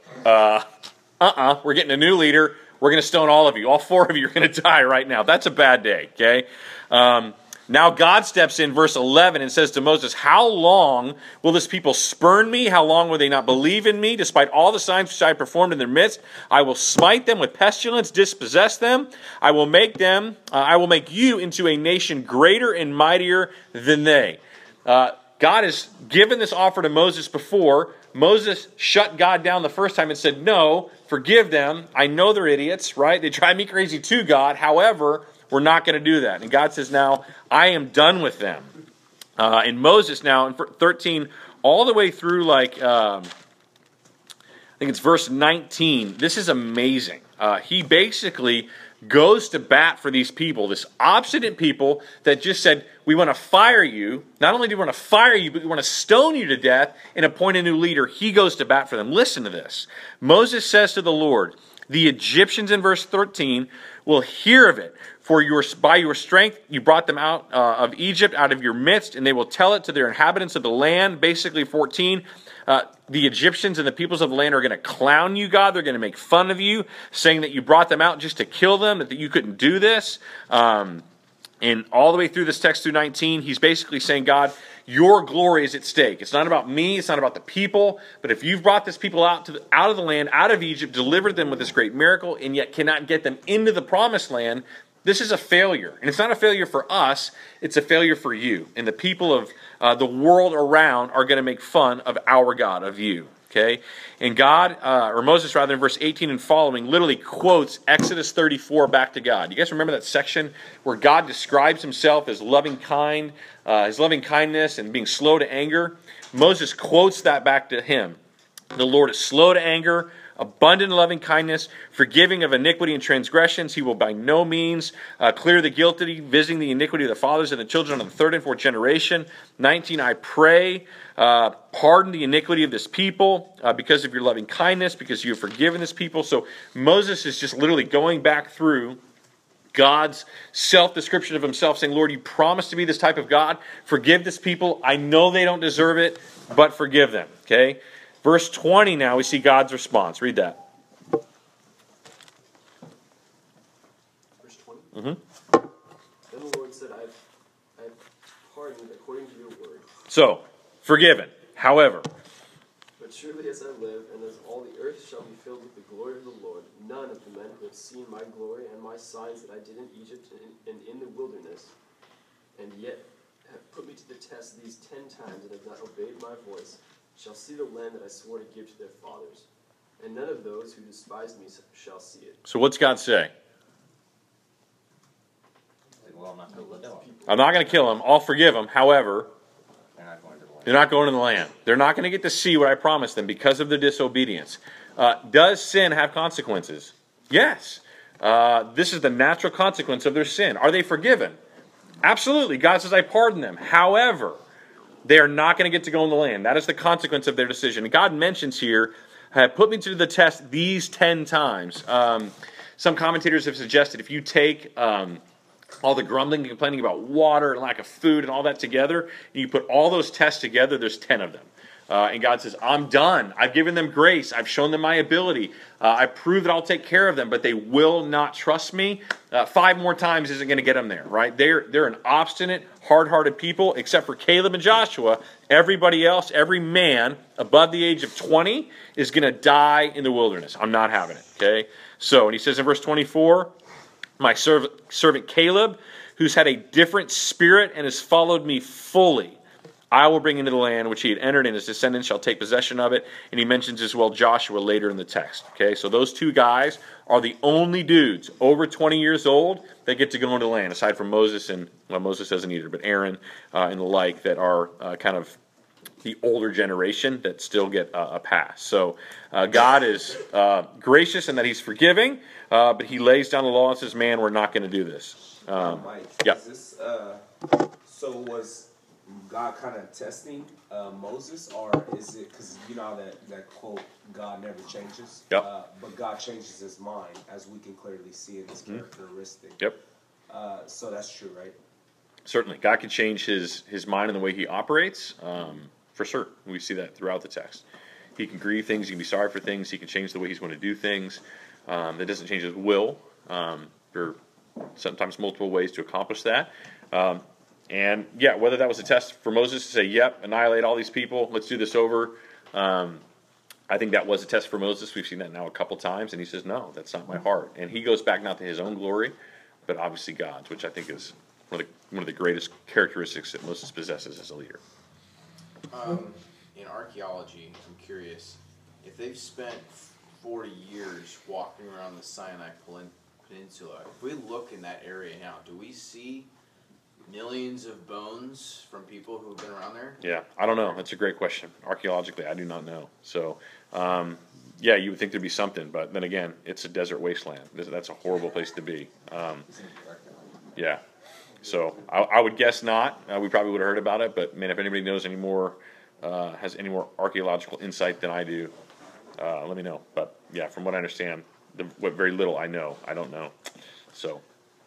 We're getting a new leader. We're going to stone all of you. All 4 of you are going to die right now. That's a bad day, okay? Now God steps in, verse 11, and says to Moses, how long will this people spurn me? How long will they not believe in me? Despite all the signs which I performed in their midst, I will smite them with pestilence, dispossess them. I will make you into a nation greater and mightier than they. God has given this offer to Moses before. Moses shut God down the first time and said, no, forgive them. I know they're idiots, right? They drive me crazy too, God. However, we're not going to do that. And God says, now, I am done with them. And Moses now, in 13, all the way through I think it's verse 19, this is amazing. He basically goes to bat for these people, this obstinate people that just said, we want to fire you. Not only do we want to fire you, but we want to stone you to death and appoint a new leader. He goes to bat for them. Listen to this. Moses says to the Lord, the Egyptians in verse 13 will hear of it. For by your strength you brought them out of Egypt, out of your midst, and they will tell it to their inhabitants of the land. Basically, 14, the Egyptians and the peoples of the land are going to clown you, God. They're going to make fun of you, saying that you brought them out just to kill them, that you couldn't do this. And all the way through this text through 19, he's basically saying, God, your glory is at stake. It's not about me. It's not about the people. But if you've brought this people out of the land, out of Egypt, delivered them with this great miracle, and yet cannot get them into the promised land, this is a failure. And it's not a failure for us. It's a failure for you. And the people of the world around are going to make fun of our God, of you. Okay? And God, or Moses rather, in verse 18 and following, literally quotes Exodus 34 back to God. You guys remember that section where God describes himself as loving kind, his loving kindness and being slow to anger? Moses quotes that back to him. The Lord is slow to anger, abundant in loving kindness, forgiving of iniquity and transgressions. He will by no means clear the guilty, visiting the iniquity of the fathers and the children of the third and fourth generation. 19, I pray, pardon the iniquity of this people because of your loving kindness, because you have forgiven this people. So Moses is just literally going back through God's self-description of himself, saying, Lord, you promised to be this type of God. Forgive this people. I know they don't deserve it, but forgive them. Okay? Verse 20 now, we see God's response. Read that. Verse 20? Mm-hmm. Then the Lord said, I have pardoned according to your word. So, forgiven. However, but surely as I live, and as all the earth shall be filled with the glory of the Lord, none of the men who have seen my glory and my signs that I did in Egypt and in the wilderness, and yet have put me to the test these 10 times and have not obeyed my voice, shall see the land that I swore to give to their fathers. and none of those who despise me shall see it. So what's God say? Well, I'm not going to kill him. I'm not going to kill him. I'll forgive him. However, They're not going to the land. they're not going to the land. They're not going to get to see what I promised them because of their disobedience. Does sin have consequences? Yes. This is the natural consequence of their sin. Are they forgiven? Absolutely. God says, I pardon them. However, they are not going to get to go in the land. That is the consequence of their decision. And God mentions here, put me to the test these 10 times. Some commentators have suggested if you take all the grumbling and complaining about water and lack of food and all that together, and you put all those tests together, there's 10 of them. And God says, I'm done. I've given them grace. I've shown them my ability. I prove that I'll take care of them, but they will not trust me. 5 more times isn't going to get them there, right? They're an obstinate, hard-hearted people, except for Caleb and Joshua. Everybody else, every man above the age of 20 is going to die in the wilderness. I'm not having it, okay? So, and he says in verse 24, my servant Caleb, who's had a different spirit and has followed me fully, I will bring into the land which he had entered, and his descendants shall take possession of it. And he mentions as well Joshua later in the text. Okay, so those 2 guys are the only dudes over 20 years old that get to go into the land, aside from Moses and, well, Moses doesn't either, but Aaron and the like that are kind of the older generation that still get a pass. So God is gracious in that he's forgiving, but he lays down the law and says, man, we're not going to do this. Mike, yeah. is this, so was God kind of testing Moses, or is it because you know that quote, God never changes? Yep. But God changes his mind, as we can clearly see in this characteristic. Yep. So that's true, right? Certainly. God can change his mind and the way he operates, for sure. We see that throughout the text. He can grieve things, he can be sorry for things, he can change the way he's going to do things. That doesn't change his will. There are sometimes multiple ways to accomplish that. And yeah, whether that was a test for Moses to say, yep, annihilate all these people, let's do this over. I think that was a test for Moses. We've seen that now a couple times. And he says, no, that's not my heart. And he goes back not to his own glory, but obviously God's, which I think is one of the greatest characteristics that Moses possesses as a leader. In archaeology, I'm curious, if they've spent 40 years walking around the Sinai Peninsula, if we look in that area now, do we see millions of bones from people who've been around there? Yeah, I don't know. That's a great question. Archaeologically, I do not know. So, yeah, you would think there'd be something, but then again, it's a desert wasteland. That's a horrible place to be. Yeah. So I would guess not. We probably would have heard about it, but man, if anybody knows any more, has any more archaeological insight than I do, let me know. But yeah, from what I understand, what very little I know, I don't know. So,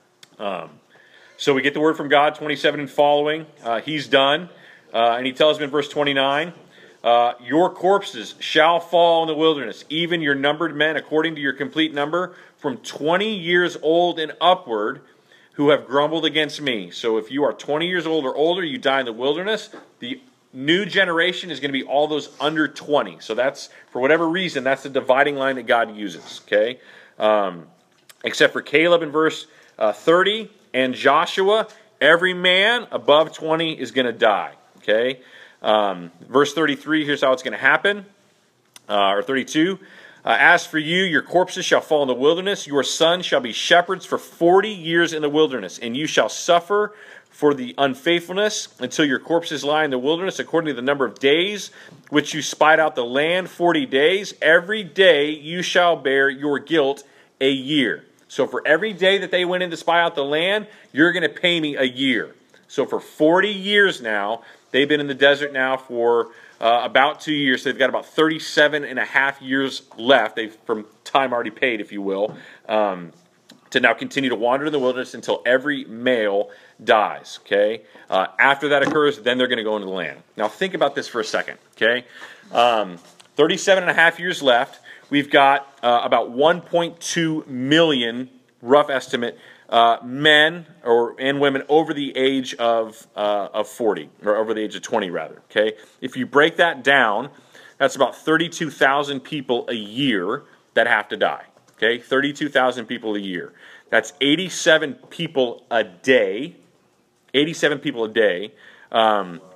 so we get the word from God, 27 and following. He's done, and he tells him in verse 29, your corpses shall fall in the wilderness, even your numbered men according to your complete number, from 20 years old and upward, who have grumbled against me. So if you are 20 years old or older, you die in the wilderness. The new generation is going to be all those under 20. So that's, for whatever reason, that's the dividing line that God uses. Okay, except for Caleb in verse 30 and Joshua, every man above 20 is going to die. Okay, verse 33. Here's how it's going to happen, or 32. As for you, your corpses shall fall in the wilderness. Your sons shall be shepherds for 40 years in the wilderness, and you shall suffer for the unfaithfulness until your corpses lie in the wilderness, according to the number of days which you spied out the land, 40 days. Every day you shall bear your guilt a year. So for every day that they went in to spy out the land, you're going to pay me a year. So for 40 years now, they've been in the desert now for about 2 years. So they've got about 37 and a half years left. They've, from time already paid, if you will, to now continue to wander in the wilderness until every male dies. Okay. After that occurs, then they're going to go into the land. Now think about this for a second. Okay. 37 and a half years left. We've got about 1.2 million, rough estimate, men and women over the age of 40, or over the age of 20 rather. Okay, if you break that down, that's about 32,000 people a year that have to die. Okay, 32,000 people a year. That's 87 people a day. 87 people a day.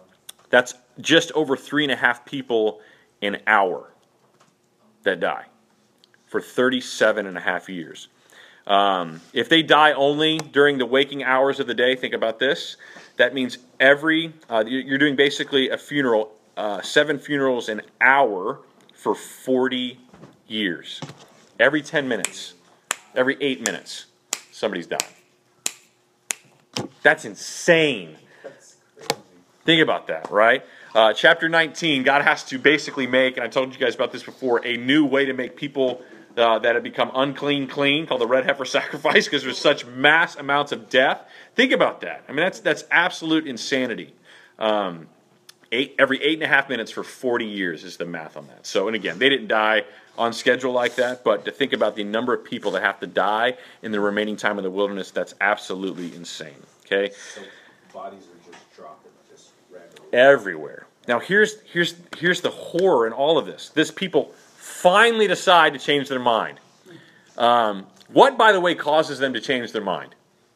That's just over 3.5 people an hour that die. for 37 and a half years. If they die only during the waking hours of the day, think about this. That means you're doing basically a funeral, 7 funerals an hour for 40 years. Every 10 minutes, every 8 minutes, somebody's dying. That's insane. That's crazy. Think about that, right? Chapter 19, God has to basically make, and I told you guys about this before, a new way to make people that have become unclean clean, called the red heifer sacrifice, because there's such mass amounts of death. Think about that. I mean, that's absolute insanity. Every 8.5 minutes for 40 years is the math on that. So, and again, they didn't die on schedule like that, but to think about the number of people that have to die in the remaining time of the wilderness, that's absolutely insane. Okay? So bodies are just dropping, just randomly. Everywhere. Now, here's the horror in all of this. This people finally decide to change their mind. What, by the way, causes them to change their mind?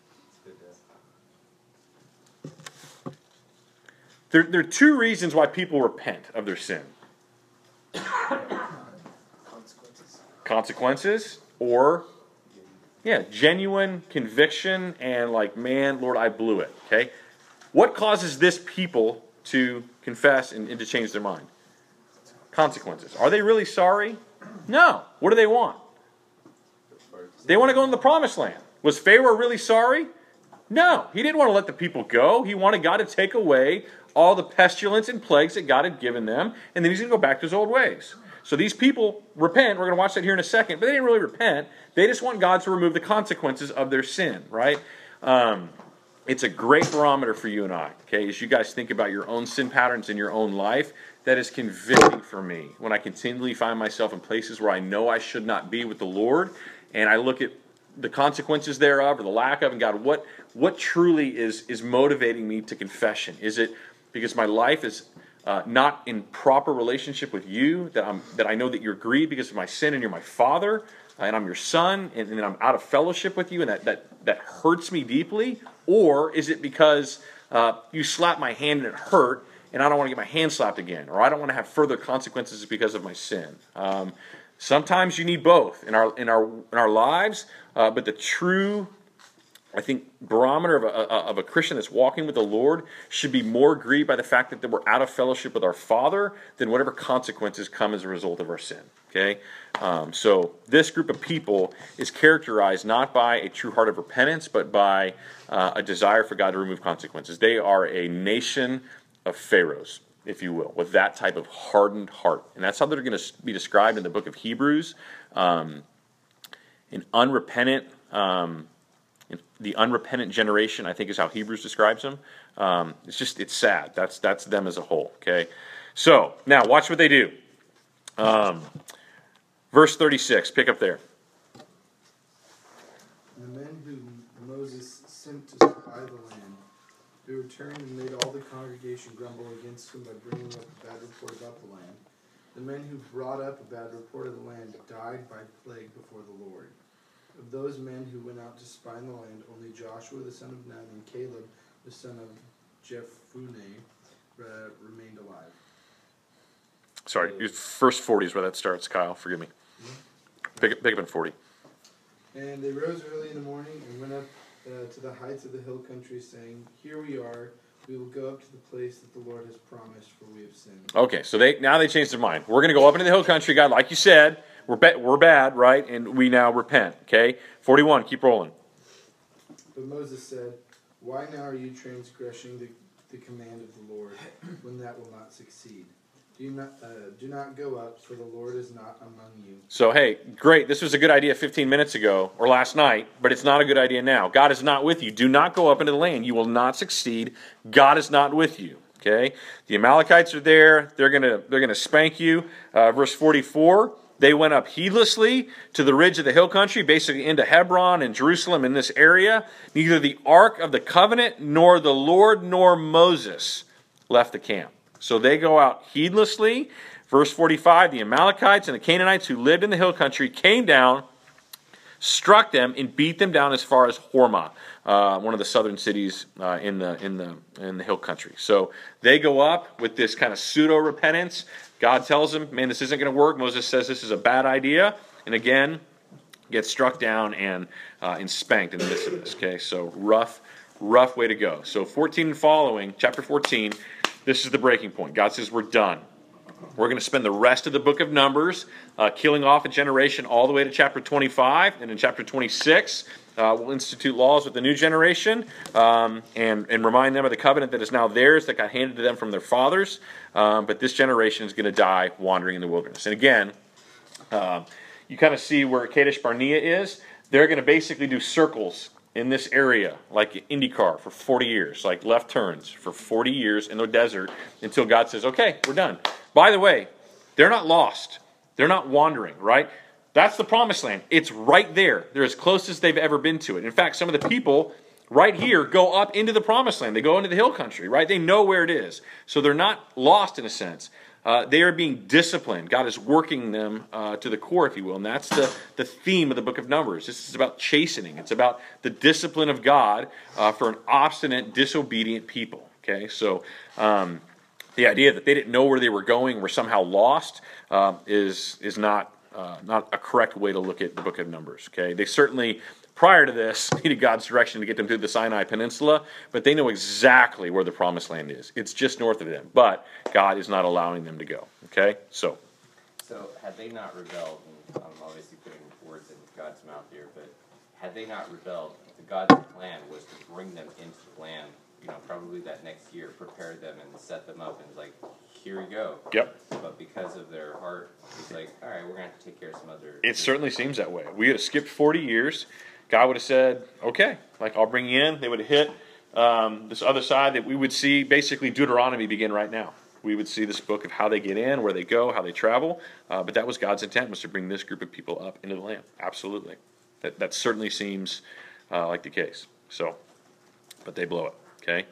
There are 2 reasons why people repent of their sin. Consequences, or genuine conviction and like, man, Lord, I blew it. Okay, what causes this people to confess and to change their mind? Consequences. Are they really sorry? No. What do they want? They want to go into the promised land. Was Pharaoh really sorry? No. He didn't want to let the people go. He wanted God to take away all the pestilence and plagues that God had given them, and then he's going to go back to his old ways. So these people repent. We're going to watch that here in a second, but they didn't really repent. They just want God to remove the consequences of their sin, right? It's a great barometer for you and I, okay? As you guys think about your own sin patterns in your own life, that is convicting for me when I continually find myself in places where I know I should not be with the Lord, and I look at the consequences thereof or the lack of, and God, what truly is motivating me to confession? Is it because my life is not in proper relationship with you, that I know that you're grieved because of my sin and you're my father, and I'm your son, and then I'm out of fellowship with you, and that hurts me deeply? Or is it because you slapped my hand and it hurt, and I don't want to get my hand slapped again, or I don't want to have further consequences because of my sin? Sometimes you need both in our lives, but the true, I think, barometer of a Christian that's walking with the Lord should be more grieved by the fact that we're out of fellowship with our Father than whatever consequences come as a result of our sin. Okay? So this group of people is characterized not by a true heart of repentance, but by a desire for God to remove consequences. They are a nation of pharaohs, if you will, with that type of hardened heart. And that's how they're going to be described in the book of Hebrews. An unrepentant... the unrepentant generation, I think, is how Hebrews describes them. It's sad. That's them as a whole. Okay, so now watch what they do. Verse 36. Pick up there. The men whom Moses sent to spy the land, they returned and made all the congregation grumble against him by bringing up a bad report about the land. The men who brought up a bad report of the land died by plague before the Lord. Of those men who went out to spy in the land, only Joshua the son of Nun and Caleb the son of Jephunneh remained alive. Sorry, verse 40 is where that starts, Kyle. Forgive me. Pick up in 40. And they rose early in the morning and went up to the heights of the hill country, saying, "Here we are. We will go up to the place that the Lord has promised, for we have sinned." Okay, so now they changed their mind. We're going to go up into the hill country, God, like you said. We're bad, right? And we now repent. Okay, 41. Keep rolling. But Moses said, "Why now are you transgressing the command of the Lord, when that will not succeed? Do not go up, for the Lord is not among you." So, hey, great. This was a good idea 15 minutes ago or last night, but it's not a good idea now. God is not with you. Do not go up into the land. You will not succeed. God is not with you. Okay? The Amalekites are there. They're gonna spank you. Verse 44. They went up heedlessly to the ridge of the hill country, basically into Hebron and Jerusalem in this area. Neither the Ark of the Covenant nor the Lord nor Moses left the camp. So they go out heedlessly. Verse 45, the Amalekites and the Canaanites who lived in the hill country came down, struck them, and beat them down as far as Hormah, one of the southern cities in the hill country. So they go up with this kind of pseudo repentance. God tells them, man, this isn't going to work. Moses says this is a bad idea. and again gets struck down and spanked in the midst of this. Okay, so rough way to go. So 14 and following, chapter 14, this is the breaking point. God says we're done. We're going to spend the rest of the book of Numbers killing off a generation all the way to chapter 25, and in chapter 26 we'll institute laws with the new generation and remind them of the covenant that is now theirs, that got handed to them from their fathers. But this generation is going to die wandering in the wilderness. And again, you kind of see where Kadesh Barnea is. They're going to basically do circles in this area, like IndyCar, for 40 years, like left turns for 40 years in the desert until God says, okay, we're done. By the way, they're not lost. They're not wandering, right? That's the promised land. It's right there. They're as close as they've ever been to it. In fact, some of the people right here go up into the promised land. They go into the hill country, right? They know where it is. So they're not lost in a sense. They are being disciplined. God is working them to the core, if you will. And that's the theme of the book of Numbers. This is about chastening. It's about the discipline of God for an obstinate, disobedient people. Okay, so the idea that they didn't know where they were going, were somehow lost, is not a correct way to look at the book of Numbers. Okay, they certainly, prior to this, needed God's direction to get them through the Sinai Peninsula, but they know exactly where the promised land is. It's just north of them, but God is not allowing them to go. Okay, so had they not rebelled, and I'm obviously putting words in God's mouth here, but had they not rebelled, God's plan was to bring them into the land, probably that next year, prepare them and set them up, and it's like, here we go. Yep. But because of their heart, it's like, all right, we're going to have to take care of some other... It certainly seems that way. We would have skipped 40 years. God would have said, okay, I'll bring you in. They would have hit this other side that we would see basically Deuteronomy begin right now. We would see this book of how they get in, where they go, how they travel. But that was God's intent, was to bring this group of people up into the land. Absolutely. That certainly seems like the case. So, but they blow it. Okay.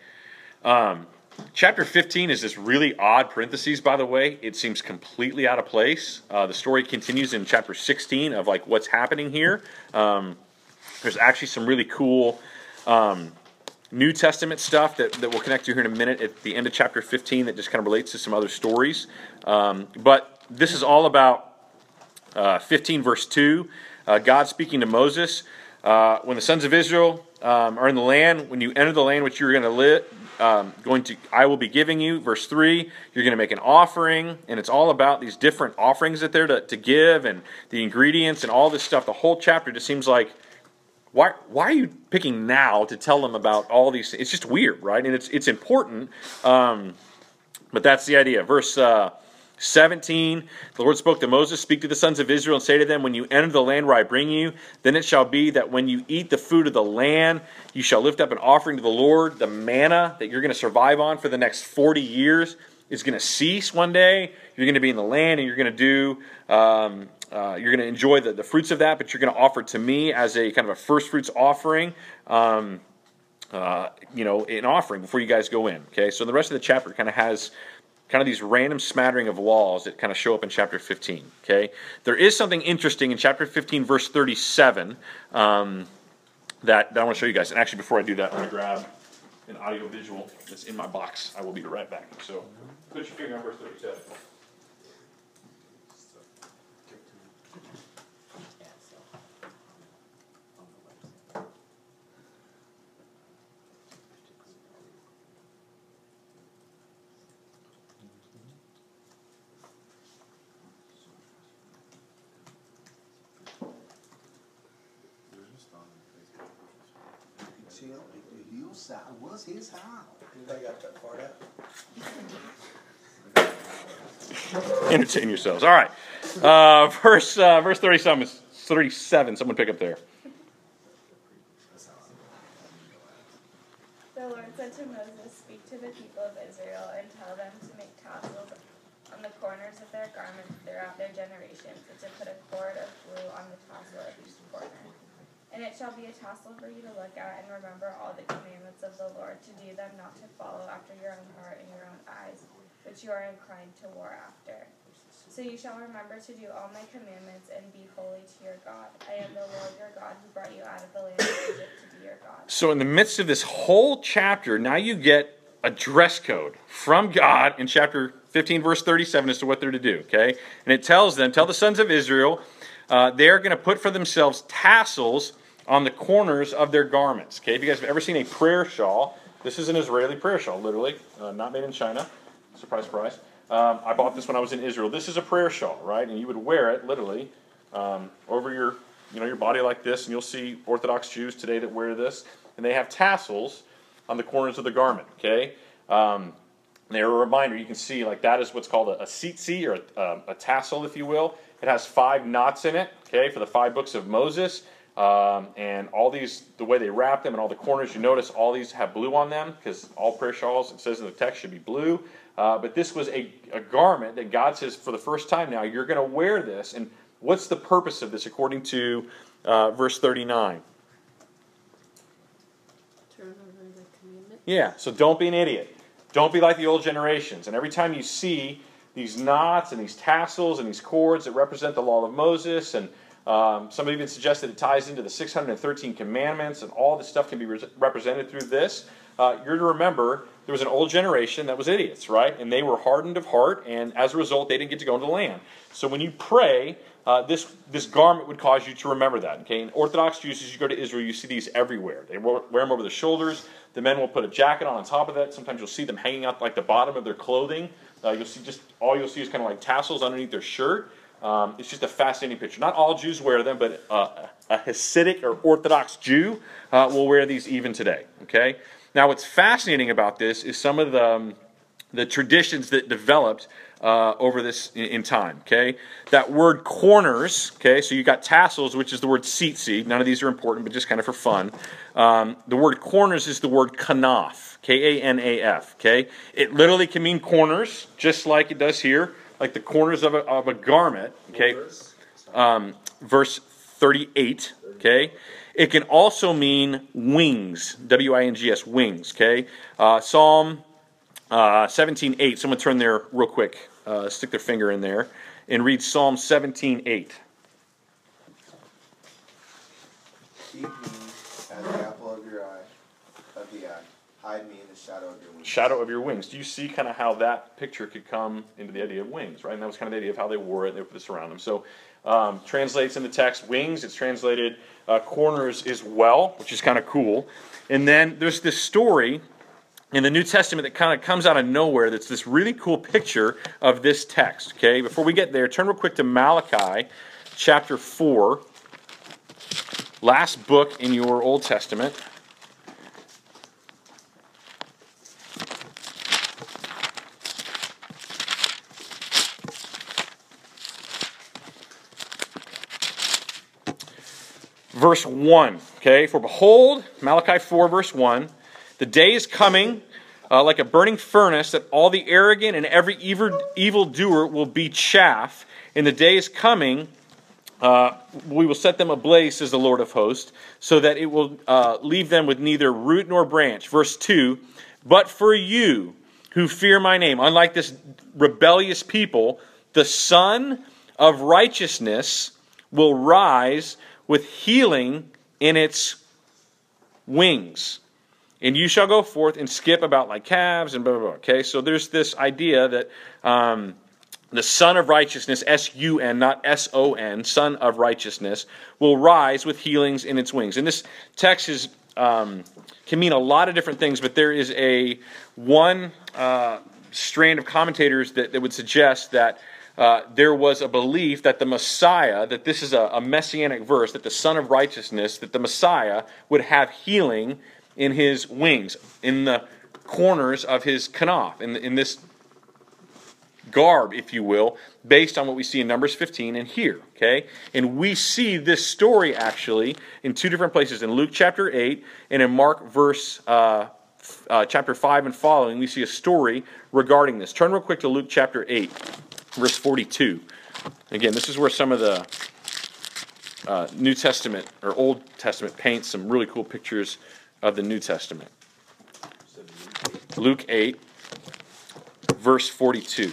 Chapter 15 is this really odd parentheses, by the way. It seems completely out of place. The story continues in chapter 16 of what's happening here. There's actually some really cool New Testament stuff that we'll connect to here in a minute at the end of chapter 15 that just kind of relates to some other stories. But this is all about 15 verse 2. God speaking to Moses. When the sons of Israel are in the land, when you enter the land which you're going to live, I will be giving you. Verse 3, you're going to make an offering, and it's all about these different offerings that they're to give, and the ingredients and all this stuff. The whole chapter just seems like, why are you picking now to tell them about all these things? It's just weird, right? And it's important, but that's the idea. Verse 17, the Lord spoke to Moses, speak to the sons of Israel and say to them, when you enter the land where I bring you, then it shall be that when you eat the food of the land, you shall lift up an offering to the Lord. The manna that you're going to survive on for the next 40 years is going to cease one day. You're going to be in the land and you're going to do, you're going to enjoy the fruits of that, but you're going to offer to me as a kind of a first fruits offering, an offering before you guys go in. Okay, so the rest of the chapter kind of has these random smattering of laws that kind of show up in chapter 15. Okay, there is something interesting in chapter 15, verse 37, that I want to show you guys. And actually, before I do that, I'm going to grab an audio visual that's in my box. I will be right back. So, put your finger on verse 37. Was his house. I got that part out. Entertain yourselves. All right. Verse 37. Someone pick up there. The Lord said to Moses, speak to the people of Israel and tell them to make tassels on the corners of their garments throughout their generations, and to put a cord of blue on the tassel of each corner. And it shall be a tassel for you to look at and remember all the commandments of the Lord, to do them, not to follow after your own heart and your own eyes, which you are inclined to war after. So you shall remember to do all my commandments and be holy to your God. I am the Lord your God who brought you out of the land of Egypt to be your God. So in the midst of this whole chapter, now you get a dress code from God in chapter 15, verse 37 as to what they're to do, okay? And it tells them, tell the sons of Israel, they're going to put for themselves tassels on the corners of their garments. Okay, if you guys have ever seen a prayer shawl, this is an Israeli prayer shawl, literally, not made in China. Surprise, surprise. I bought this when I was in Israel. This is a prayer shawl, right? And you would wear it literally over your, your body like this. And you'll see Orthodox Jews today that wear this, and they have tassels on the corners of the garment. Okay, they're a reminder. You can see like that is what's called a tzitzi, or a tassel, if you will. It has 5 knots in it. Okay, for the 5 books of Moses. And all these, the way they wrap them and all the corners, you notice all these have blue on them, because all prayer shawls, it says in the text, should be blue. But this was a garment that God says for the first time now, you're going to wear this. And what's the purpose of this according to verse 39? To remember the commandment. Yeah, so don't be an idiot. Don't be like the old generations. And every time you see these knots and these tassels and these cords that represent the law of Moses, and some even suggest that it ties into the 613 commandments, and all this stuff can be represented through this. You're to remember there was an old generation that was idiots, right? And they were hardened of heart, and as a result, they didn't get to go into the land. So when you pray, this garment would cause you to remember that. Okay, in Orthodox Jews, as you go to Israel, you see these everywhere. They wear them over the shoulders. The men will put a jacket on top of that. Sometimes you'll see them hanging out like the bottom of their clothing. You'll see is kind of like tassels underneath their shirt. It's just a fascinating picture. Not all Jews wear them, but a Hasidic or Orthodox Jew will wear these even today. Okay. Now, what's fascinating about this is some of the traditions that developed over this in time. Okay, that word corners. Okay, so you got tassels, which is the word tzitzi. None of these are important, but just kind of for fun. The word corners is the word kanaf. Kanaf. Okay, it literally can mean corners, just like it does here, like the corners of a garment. Okay, verse 38. Okay. It can also mean wings, W-I-N-G-S, wings, okay? Psalm 17:8, someone turn there real quick, stick their finger in there, and read Psalm 17:8. Keep me as the apple of your eye, of the eye. Hide me in the shadow of your wings. Shadow of your wings. Do you see kind of how that picture could come into the idea of wings, right? And that was kind of the idea of how they wore it, and they put this around them. So, translates in the text wings, it's translated corners as well, which is kind of cool. And then there's this story in the New Testament that kind of comes out of nowhere that's this really cool picture of this text. Okay, before we get there, turn real quick to Malachi chapter 4, last book in your Old Testament. Verse 1, okay, for behold, Malachi 4, verse 1, the day is coming like a burning furnace, that all the arrogant and every evil doer will be chaff. And the day is coming, we will set them ablaze, says the Lord of hosts, so that it will leave them with neither root nor branch. Verse 2, but for you who fear my name, unlike this rebellious people, the Son of Righteousness will rise with healing in its wings. And you shall go forth and skip about like calves and blah, blah, blah. Okay, so there's this idea that the Son of Righteousness, S-U-N, not S-O-N, Son of Righteousness, will rise with healings in its wings. And this text is can mean a lot of different things, but there is one strand of commentators that would suggest that there was a belief that the Messiah, that this is a messianic verse, that the Son of Righteousness, that the Messiah would have healing in his wings, in the corners of his kanaf, in this garb, if you will, based on what we see in Numbers 15 and here. Okay, and we see this story actually in 2 different places, in Luke chapter 8 and in Mark chapter 5 and following. We see a story regarding this. Turn real quick to Luke chapter 8. Verse 42. Again, this is where some of the New Testament or Old Testament paints some really cool pictures of the New Testament. Luke 8, verse 42.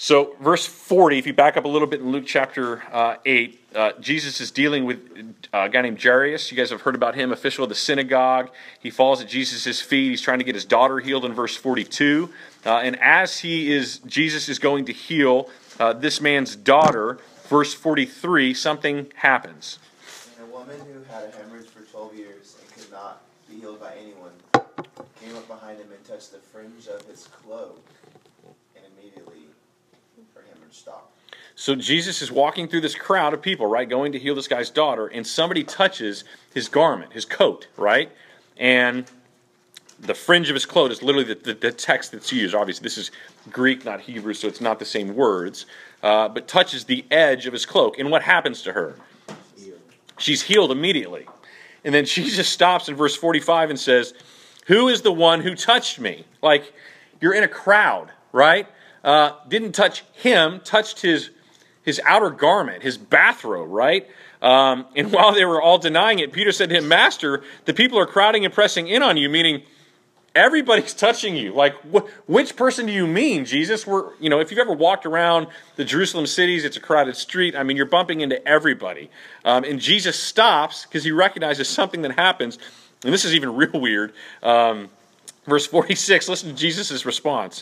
So, verse 40, if you back up a little bit in Luke chapter 8, Jesus is dealing with a guy named Jairus. You guys have heard about him, official of the synagogue. He falls at Jesus' feet. He's trying to get his daughter healed in verse 42. And as Jesus is going to heal this man's daughter, verse 43, something happens. And a woman who had a hemorrhage for 12 years and could not be healed by anyone came up behind him and touched the fringe of his cloak, and immediately her hemorrhage stopped. So Jesus is walking through this crowd of people, right, going to heal this guy's daughter, and somebody touches his garment, his coat, right? And the fringe of his cloak is literally the text that's used. Obviously, this is Greek, not Hebrew, so it's not the same words, but touches the edge of his cloak. And what happens to her? She's healed immediately. And then Jesus stops in verse 45 and says, "Who is the one who touched me?" Like, you're in a crowd, right? Didn't touch him, touched his outer garment, his bathrobe, right? And while they were all denying it, Peter said to him, "Master, the people are crowding and pressing in on you," meaning everybody's touching you. Like, which person do you mean, Jesus? If you've ever walked around the Jerusalem cities, it's a crowded street. I mean, you're bumping into everybody. And Jesus stops because he recognizes something that happens. And this is even real weird. Verse 46, listen to Jesus' response.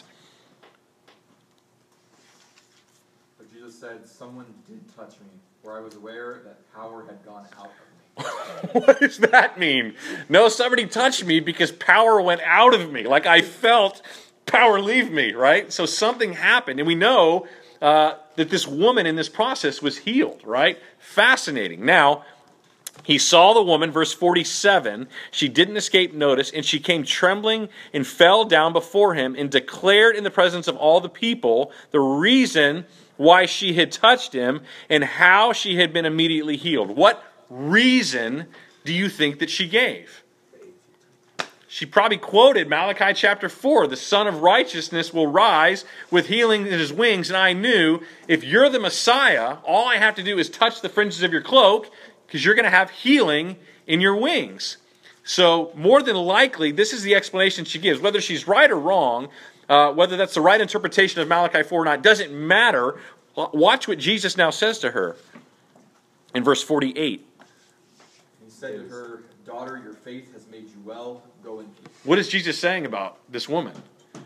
But Jesus said, "Someone did touch me, for I was aware that power had gone out of me." What does that mean? No, somebody touched me because power went out of me. Like, I felt power leave me, right? So something happened. And we know that this woman in this process was healed, right? Fascinating. Now, he saw the woman, verse 47. She didn't escape notice, and she came trembling and fell down before him and declared in the presence of all the people the reason why she had touched him and how she had been immediately healed. What reason do you think that she gave? She probably quoted Malachi chapter 4, "The Son of Righteousness will rise with healing in his wings, and I knew if you're the Messiah, all I have to do is touch the fringes of your cloak, because you're going to have healing in your wings." So more than likely, this is the explanation she gives. Whether she's right or wrong, whether that's the right interpretation of Malachi 4 or not, doesn't matter. Watch what Jesus now says to her in verse 48. He said to her, "Daughter, your faith has made you well. Go in peace." What is Jesus saying about this woman?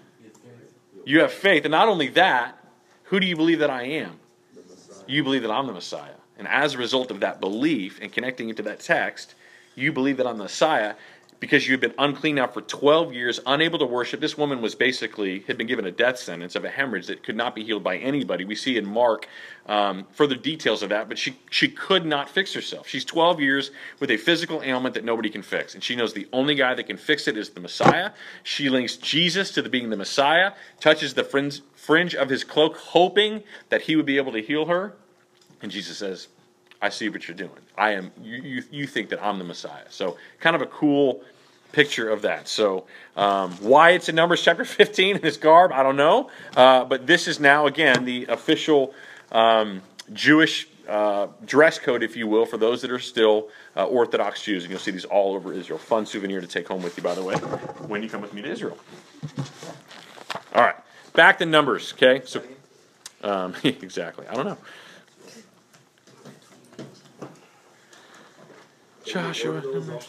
You have faith. And not only that, who do you believe that I am? You believe that I'm the Messiah. And as a result of that belief and connecting it to that text, you believe that I'm the Messiah because you've been unclean now for 12 years, unable to worship. This woman had been given a death sentence of a hemorrhage that could not be healed by anybody. We see in Mark further details of that, but she could not fix herself. She's 12 years with a physical ailment that nobody can fix, and she knows the only guy that can fix it is the Messiah. She links Jesus to being the Messiah, touches the fringe of his cloak, hoping that he would be able to heal her, and Jesus says, "I see what you're doing. I am. You think that I'm the Messiah." So kind of a cool picture of that. So why it's in Numbers chapter 15 in this garb, I don't know. But this is now, again, the official Jewish dress code, if you will, for those that are still Orthodox Jews. And you'll see these all over Israel. Fun souvenir to take home with you, by the way, when you come with me to Israel. All right. Back to Numbers, okay? So exactly. I don't know. Joshua.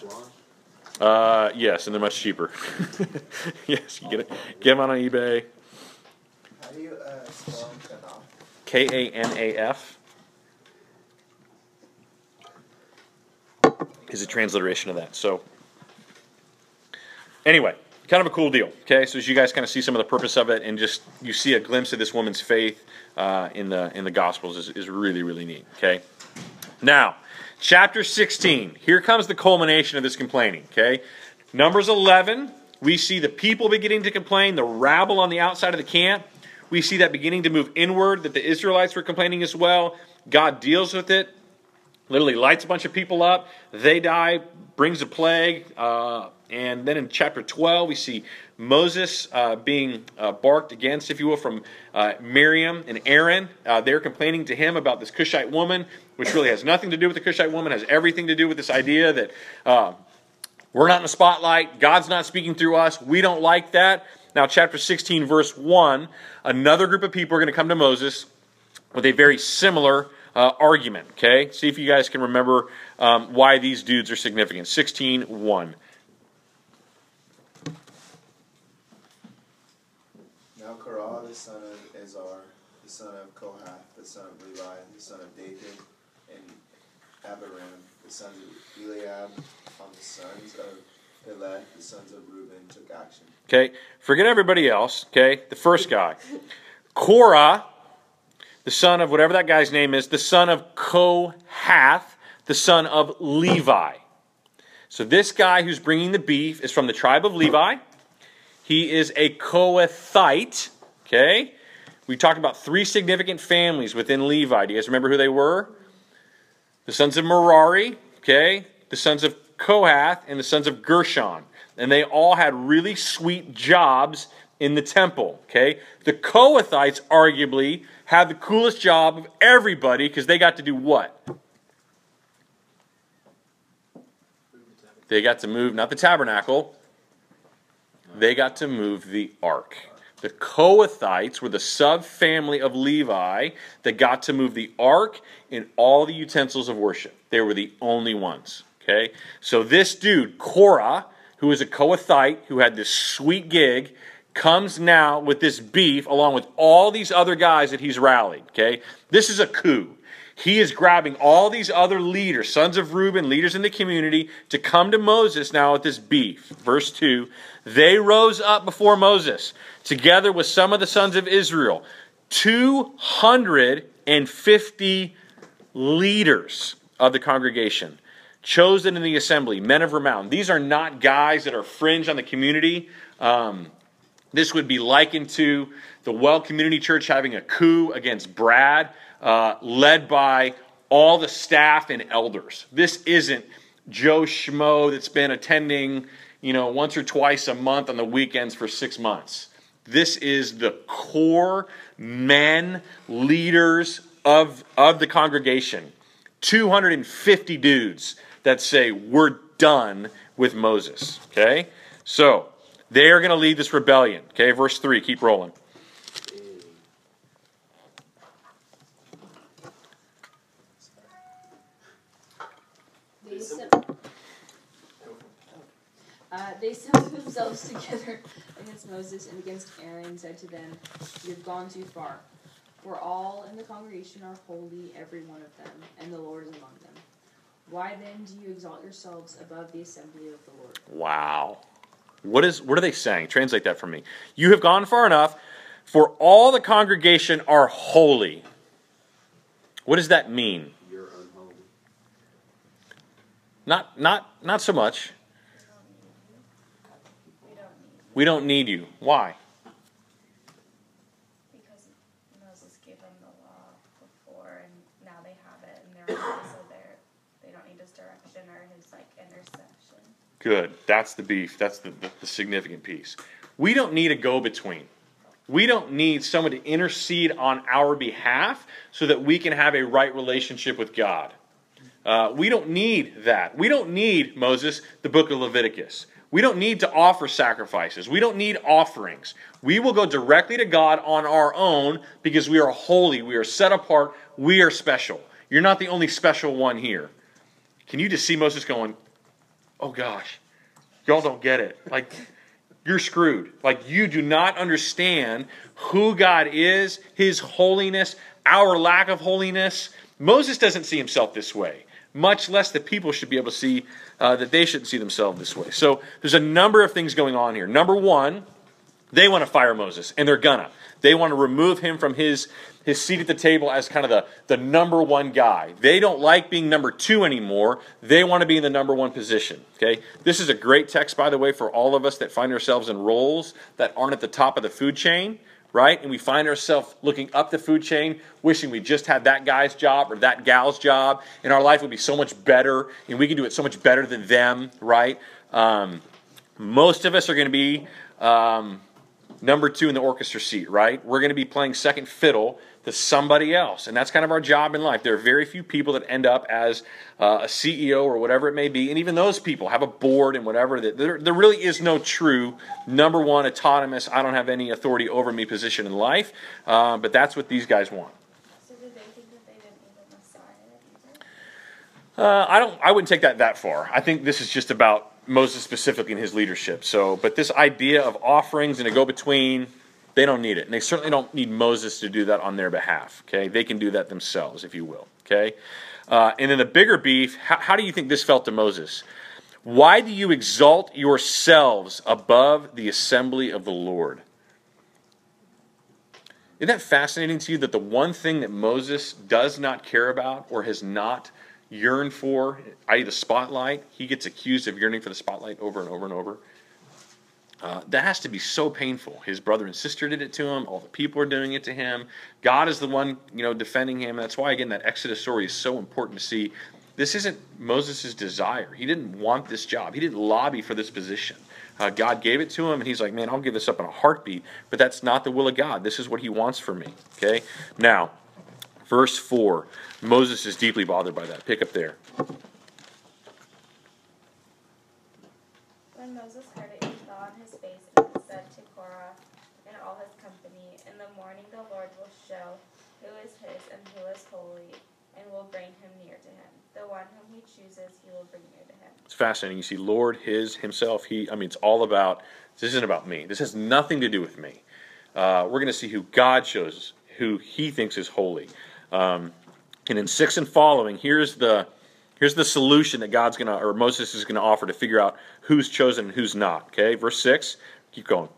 Yes, and they're much cheaper. Yes, you get them on eBay. How do you spell Kanaf? Kanaf is a transliteration of that. So, anyway, kind of a cool deal. Okay, so as you guys kind of see some of the purpose of it, and just you see a glimpse of this woman's faith in the Gospels is really, really neat. Okay, now. Chapter 16, here comes the culmination of this complaining, okay? Numbers 11, we see the people beginning to complain, the rabble on the outside of the camp. We see that beginning to move inward, that the Israelites were complaining as well. God deals with it, literally lights a bunch of people up. They die, brings a plague. And then in chapter 12, we see Moses being barked against, if you will, from Miriam and Aaron. They're complaining to him about this Cushite woman, which really has nothing to do with the Cushite woman, has everything to do with this idea that we're not in the spotlight, God's not speaking through us, we don't like that. Now, chapter 16, verse 1, another group of people are going to come to Moses with a very similar argument. Okay? See if you guys can remember why these dudes are significant. 16:1. Now Korah, the son of Ezar, the son of Kohath, the son of Levi, the son of David, and Abiram, the sons of Eliab, on the sons of Peleth, the sons of Reuben, took action. Okay? Forget everybody else. Okay? The first guy. Korah, the son of whatever that guy's name is, the son of Kohath, the son of Levi. So this guy who's bringing the beef is from the tribe of Levi. He is a Kohathite. Okay? We talked about 3 significant families within Levi. Do you guys remember who they were? The sons of Merari, okay? The sons of Kohath, and the sons of Gershon. And they all had really sweet jobs in the temple, okay? The Kohathites arguably had the coolest job of everybody because they got to do what? They got to move, not the tabernacle, they got to move the ark. The Kohathites were the sub-family of Levi that got to move the ark and all the utensils of worship. They were the only ones, okay? So this dude, Korah, who is a Kohathite, who had this sweet gig, comes now with this beef along with all these other guys that he's rallied, okay? This is a coup. He is grabbing all these other leaders, sons of Reuben, leaders in the community, to come to Moses now with this beef. Verse 2, they rose up before Moses, together with some of the sons of Israel, 250 leaders of the congregation, chosen in the assembly, men of renown. These are not guys that are fringe on the community. This would be likened to the Well Community Church having a coup against Brad, led by all the staff and elders. This isn't Joe Schmo that's been attending, once or twice a month on the weekends for 6 months. This is the core men, leaders of the congregation. 250 dudes that say, we're done with Moses. Okay? So, they are going to lead this rebellion. Okay, verse 3, keep rolling. They assembled themselves together against Moses and against Aaron and said to them, "You have gone too far. For all in the congregation are holy, every one of them, and the Lord is among them. Why then do you exalt yourselves above the assembly of the Lord?" Wow. What are they saying? Translate that for me. You have gone far enough, for all the congregation are holy. What does that mean? You're unholy. Not so much. We don't need you. Why? Because Moses gave them the law before, and now they have it, and they're holy, so they don't need his direction or his intercession. Good. That's the beef. That's the significant piece. We don't need a go-between. We don't need someone to intercede on our behalf so that we can have a right relationship with God. We don't need that. We don't need, Moses, the book of Leviticus. We don't need to offer sacrifices. We don't need offerings. We will go directly to God on our own because we are holy. We are set apart. We are special. You're not the only special one here. Can you just see Moses going, oh gosh, y'all don't get it. Like, you're screwed. Like, you do not understand who God is, His holiness, our lack of holiness. Moses doesn't see himself this way, much less the people should be able to see that they shouldn't see themselves this way. So there's a number of things going on here. Number one, they want to fire Moses, and they're gonna. They want to remove him from his seat at the table as kind of the number one guy. They don't like being number two anymore. They want to be in the number one position. Okay, this is a great text, by the way, for all of us that find ourselves in roles that aren't at the top of the food chain, right? And we find ourselves looking up the food chain, wishing we just had that guy's job or that gal's job, and our life would be so much better, and we can do it so much better than them, right? Most of us are going to be number 2 in the orchestra seat, right? We're going to be playing second fiddle to somebody else. And that's kind of our job in life. There are very few people that end up as a CEO or whatever it may be. And even those people have a board and whatever. There really is no true number 1 autonomous, I don't have any authority over me position in life. But that's what these guys want. So did they think that they didn't need a Messiah either? I wouldn't take that far. I think this is just about Moses specifically in his leadership. But this idea of offerings and a go-between, they don't need it. And they certainly don't need Moses to do that on their behalf. Okay, they can do that themselves, if you will. Okay, and then the bigger beef, how do you think this felt to Moses? Why do you exalt yourselves above the assembly of the Lord? Isn't that fascinating to you that the one thing that Moses does not care about or has not yearned for, i.e. the spotlight, he gets accused of yearning for the spotlight over and over and over? That has to be so painful. His brother and sister did it to him. All the people are doing it to him. God is the one, defending him. That's why, again, that Exodus story is so important to see. This isn't Moses' desire. He didn't want this job. He didn't lobby for this position. God gave it to him, and he's like, man, I'll give this up in a heartbeat. But that's not the will of God. This is what he wants for me. Okay? Now, verse 4. Moses is deeply bothered by that. Pick up there. When Moses heard it, he fell on his face and said to Korah and all his company, in the morning the Lord will show who is his and who is holy, and will bring him near to him. The one whom he chooses, he will bring near to him. It's fascinating. You see, Lord, his, himself, he, it's all about, this isn't about me. This has nothing to do with me. We're going to see who God shows, who he thinks is holy. And in 6 and following, here's the solution that Moses is gonna offer to figure out who's chosen and who's not. Okay, verse 6. Keep going.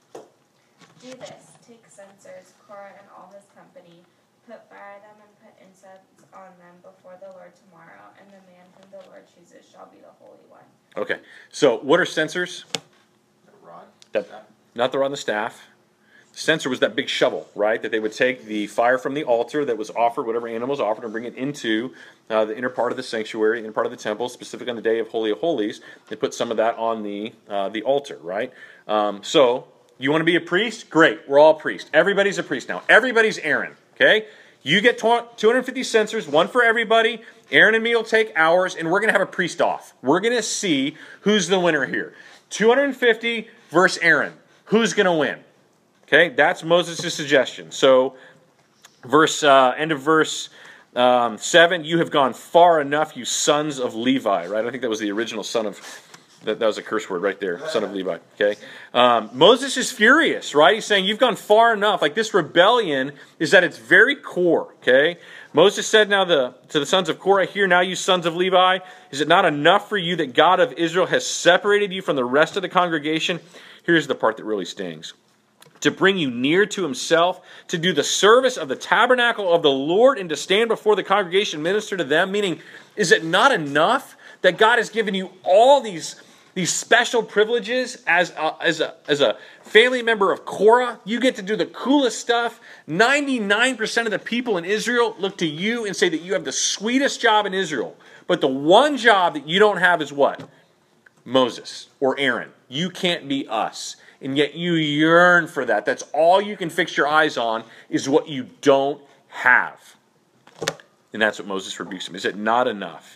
Do this: take censers, Korah and all his company, fire them and put incense on them before the Lord tomorrow, and the man whom the Lord chooses shall be the holy one. Okay, so what are censers? Rod? Not the rod and the staff. Censer was that big shovel, right? That they would take the fire from the altar that was offered, whatever animal was offered, and bring it into the inner part of the sanctuary, inner part of the temple, specifically on the day of Holy of Holies. They put some of that on the altar, right? So, you want to be a priest? Great, we're all priests. Everybody's a priest now. Everybody's Aaron, okay? You get 250 censers, one for everybody. Aaron and me will take ours, and we're going to have a priest off. We're going to see who's the winner here. 250 versus Aaron. Who's going to win? Okay, that's Moses' suggestion. So, end of verse 7, you have gone far enough, you sons of Levi, right? I think that was the original son of, that was a curse word right there, son of Levi, okay? Moses is furious, right? He's saying, you've gone far enough. Like, this rebellion is at its very core, okay? Moses said now to the sons of Korah, hear now, you sons of Levi, is it not enough for you that God of Israel has separated you from the rest of the congregation? Here's the part that really stings. To bring you near to himself, to do the service of the tabernacle of the Lord, and to stand before the congregation and minister to them. Meaning, is it not enough that God has given you all these special privileges as a family member of Korah? You get to do the coolest stuff. 99% of the people in Israel look to you and say that you have the sweetest job in Israel. But the one job that you don't have is what? Moses or Aaron. You can't be us. And yet you yearn for that. That's all you can fix your eyes on, is what you don't have. And that's what Moses rebukes him. Is it not enough?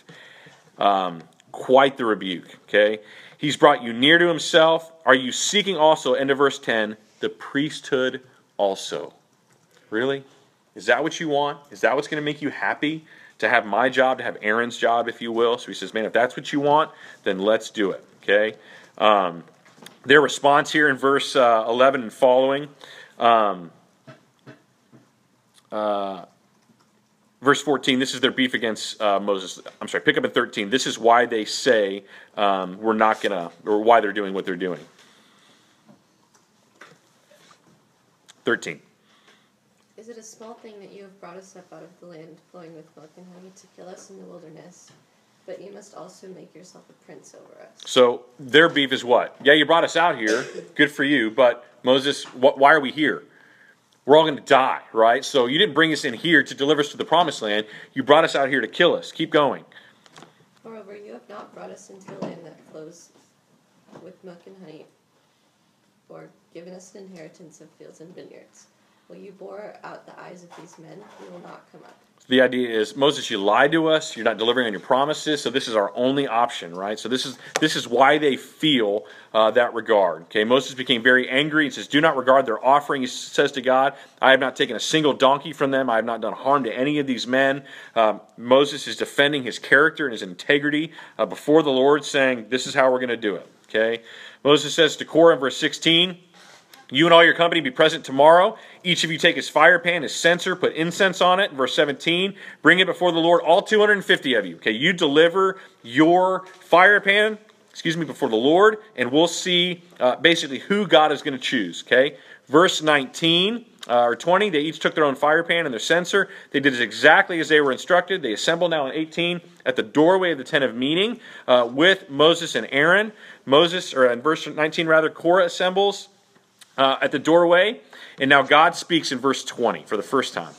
Quite the rebuke, okay? He's brought you near to himself. Are you seeking also, end of verse 10, the priesthood also? Really? Is that what you want? Is that what's going to make you happy? To have my job, to have Aaron's job, if you will? So he says, man, if that's what you want, then let's do it, okay? Their response here in verse 11 and following, verse 14, this is their beef against Moses. I'm sorry, pick up at 13. This is why they say we're not going to, or why they're doing what they're doing. 13. Is it a small thing that you have brought us up out of the land flowing with milk and honey to kill us in the wilderness? But you must also make yourself a prince over us. So their beef is what? Yeah, you brought us out here. Good for you. But Moses, why are we here? We're all going to die, right? So you didn't bring us in here to deliver us to the promised land. You brought us out here to kill us. Keep going. Moreover, you have not brought us into a land that flows with milk and honey, or given us an inheritance of fields and vineyards. Will you bore out the eyes of these men? We will not come up. The idea is, Moses, you lied to us. You're not delivering on your promises. So this is our only option, right? So this is why they feel that regard. Okay, Moses became very angry. He says, "Do not regard their offering." He says to God, "I have not taken a single donkey from them. I have not done harm to any of these men." Moses is defending his character and his integrity before the Lord, saying, "This is how we're going to do it." Okay, Moses says to Korah in verse 16. "You and all your company be present tomorrow. Each of you take his fire pan, his censer, put incense on it." Verse 17, "Bring it before the Lord, all 250 of you." Okay, you deliver your fire pan, before the Lord, and we'll see basically who God is going to choose. Okay, verse 19 or 20, they each took their own fire pan and their censer. They did exactly as they were instructed. They assembled now in 18 at the doorway of the tent of meeting with Moses and Aaron. In verse 19 rather, Korah assembles at the doorway, and now God speaks in verse 20 for the first time.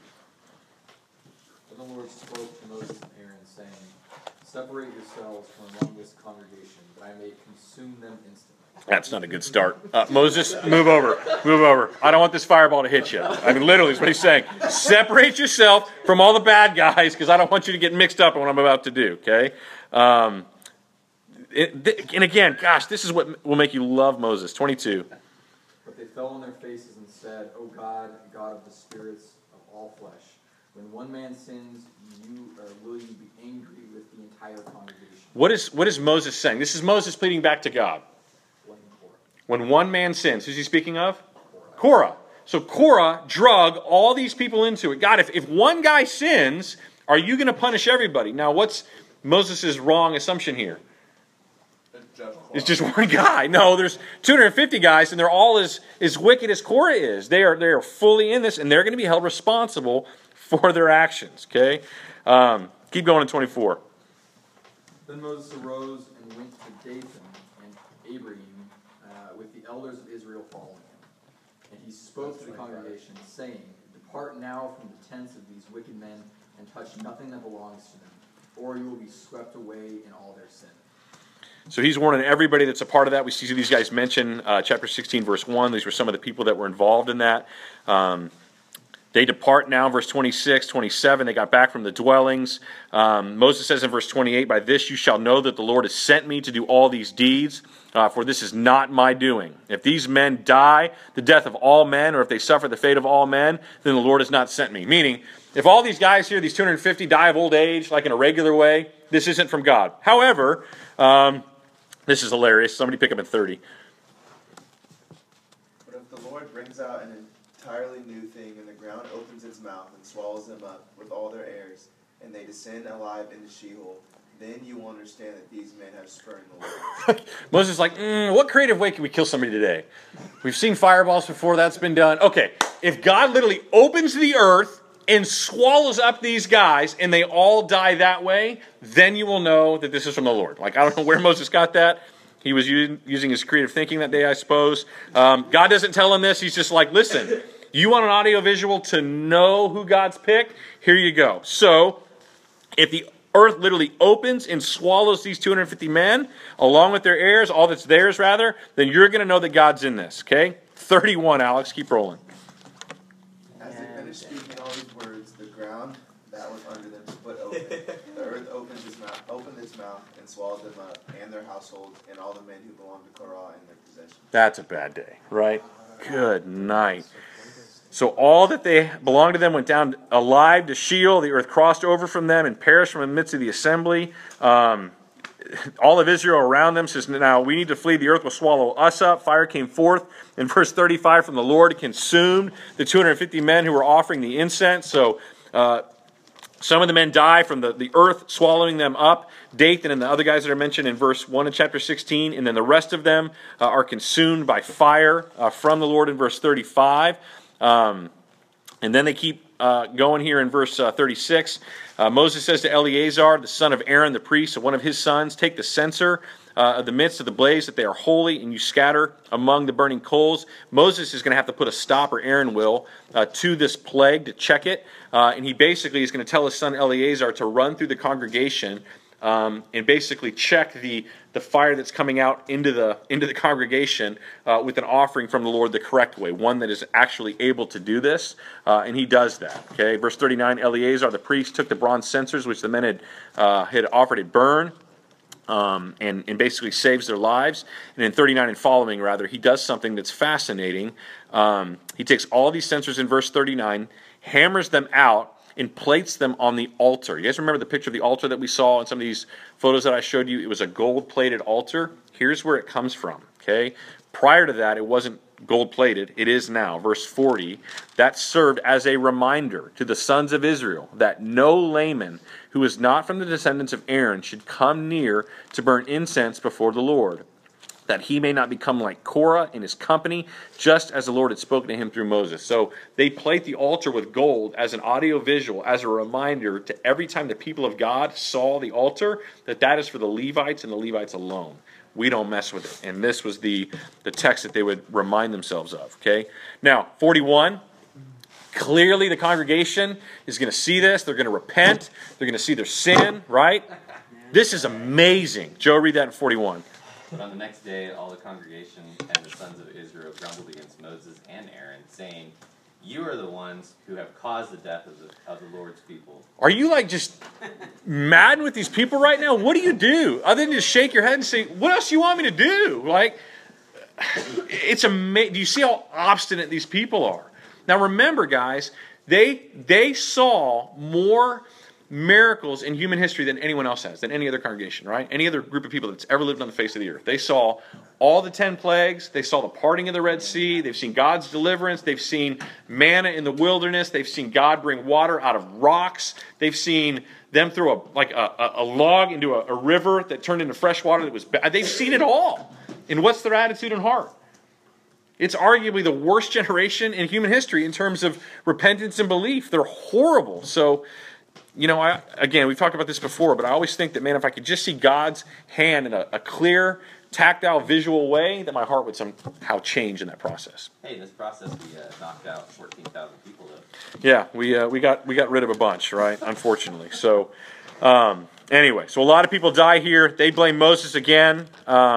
Then the Lord spoke to Moses and Aaron, saying, "Separate yourselves from among this congregation, that I may consume them instantly." That's not a good start. Moses, move over. I don't want this fireball to hit you. I mean, literally, is what he's saying. Separate yourself from all the bad guys, because I don't want you to get mixed up in what I'm about to do, okay? And again, gosh, this is what will make you love Moses. 22. But they fell on their faces and said, "O God, God of the spirits of all flesh, when one man sins, will you be angry with the entire congregation?" What is Moses saying? This is Moses pleading back to God. When one man sins, who's he speaking of? Korah. So Korah drug all these people into it. God, if one guy sins, are you going to punish everybody? Now, what's Moses' wrong assumption here? It's just one guy. No, there's 250 guys, and they're all as wicked as Korah is. They are fully in this, and they're going to be held responsible for their actions. Okay, keep going in 24. Then Moses arose and went to Dathan and Abiram with the elders of Israel following him. And he spoke to the congregation, saying, "Depart now from the tents of these wicked men, and touch nothing that belongs to them, or you will be swept away in all their sin." So he's warning everybody that's a part of that. We see these guys mention chapter 16, verse 1. These were some of the people that were involved in that. They depart now, verse 26, 27. They got back from the dwellings. Moses says in verse 28, "By this you shall know that the Lord has sent me to do all these deeds, for this is not my doing. If these men die the death of all men, or if they suffer the fate of all men, then the Lord has not sent me." Meaning, if all these guys here, these 250, die of old age, like in a regular way, this isn't from God. However, this is hilarious. Somebody pick up at 30. "But if the Lord brings out an entirely new thing, and the ground opens its mouth and swallows them up with all their heirs, and they descend alive into Sheol, then you will understand that these men have spurned the Lord." Moses is like, what creative way can we kill somebody today? We've seen fireballs before. That's been done. Okay, if God literally opens the earth and swallows up these guys, and they all die that way, then you will know that this is from the Lord. Like, I don't know where Moses got that. He was using his creative thinking that day, I suppose. God doesn't tell him this. He's just like, listen, you want an audio-visual to know who God's picked? Here you go. So, if the earth literally opens and swallows these 250 men, along with their heirs, all that's theirs, rather, then you're going to know that God's in this, okay? 31, Alex. Keep rolling. As they finished speaking all these words, the ground that was under them split open. The earth opened its mouth and swallowed them up, and their households, and all the men who belonged to Korah and their possessions. That's a bad day, right? Good night. So all that they belonged to them went down alive to Sheol. The earth crossed over from them and perished from the midst of the assembly. All of Israel around them says, "Now we need to flee. The earth will swallow us up." Fire came forth in verse 35 from the Lord. It consumed the 250 men who were offering the incense. So some of the men die from the earth swallowing them up. Dathan and the other guys that are mentioned in verse 1 of chapter 16. And then the rest of them are consumed by fire from the Lord in verse 35. And then they keep going here in verse 36. Moses says to Eleazar, the son of Aaron the priest, one of his sons, "Take the censer of the midst of the blaze, that they are holy, and you scatter among the burning coals." Moses is going to have to put a stop, or Aaron will, to this plague to check it. And he basically is going to tell his son Eleazar to run through the congregation and basically check the fire that's coming out into the congregation with an offering from the Lord the correct way, one that is actually able to do this, and he does that. Okay, verse 39, Eleazar the priest took the bronze censers which the men had offered at burn, and basically saves their lives. And in 39 and following, rather, he does something that's fascinating. He takes all these censers in verse 39, hammers them out, and plates them on the altar. You guys remember the picture of the altar that we saw in some of these photos that I showed you? It was a gold-plated altar. Here's where it comes from, okay? Prior to that, it wasn't gold-plated. It is now. Verse 40, that served as a reminder to the sons of Israel that no layman who is not from the descendants of Aaron should come near to burn incense before the Lord, that he may not become like Korah in his company, just as the Lord had spoken to him through Moses. So they plate the altar with gold as an audio visual, as a reminder to every time the people of God saw the altar, that is for the Levites and the Levites alone. We don't mess with it. And this was the text that they would remind themselves of. Okay. Now, 41. Clearly the congregation is going to see this. They're going to repent. They're going to see their sin, right? This is amazing. Joe, read that in 41. But on the next day, all the congregation and the sons of Israel grumbled against Moses and Aaron, saying, "You are the ones who have caused the death of the Lord's people." Are you like just mad with these people right now? What do you do other than just shake your head and say, "What else do you want me to do?" Like, it's amazing. Do you see how obstinate these people are? Now remember, guys, they saw more miracles in human history than anyone else has, than any other congregation, right? Any other group of people that's ever lived on the face of the earth. They saw all the 10 plagues. They saw the parting of the Red Sea. They've seen God's deliverance. They've seen manna in the wilderness. They've seen God bring water out of rocks. They've seen them throw a log into a river that turned into fresh water that was bad. They've seen it all. And what's their attitude and heart? It's arguably the worst generation in human history in terms of repentance and belief. They're horrible. So, you know, again, we've talked about this before, but I always think that, man, if I could just see God's hand in a clear, tactile, visual way, that my heart would somehow change in that process. Hey, in this process, we knocked out 14,000 people, though. Yeah, we got rid of a bunch, right? Unfortunately. So, anyway, so a lot of people die here. They blame Moses again.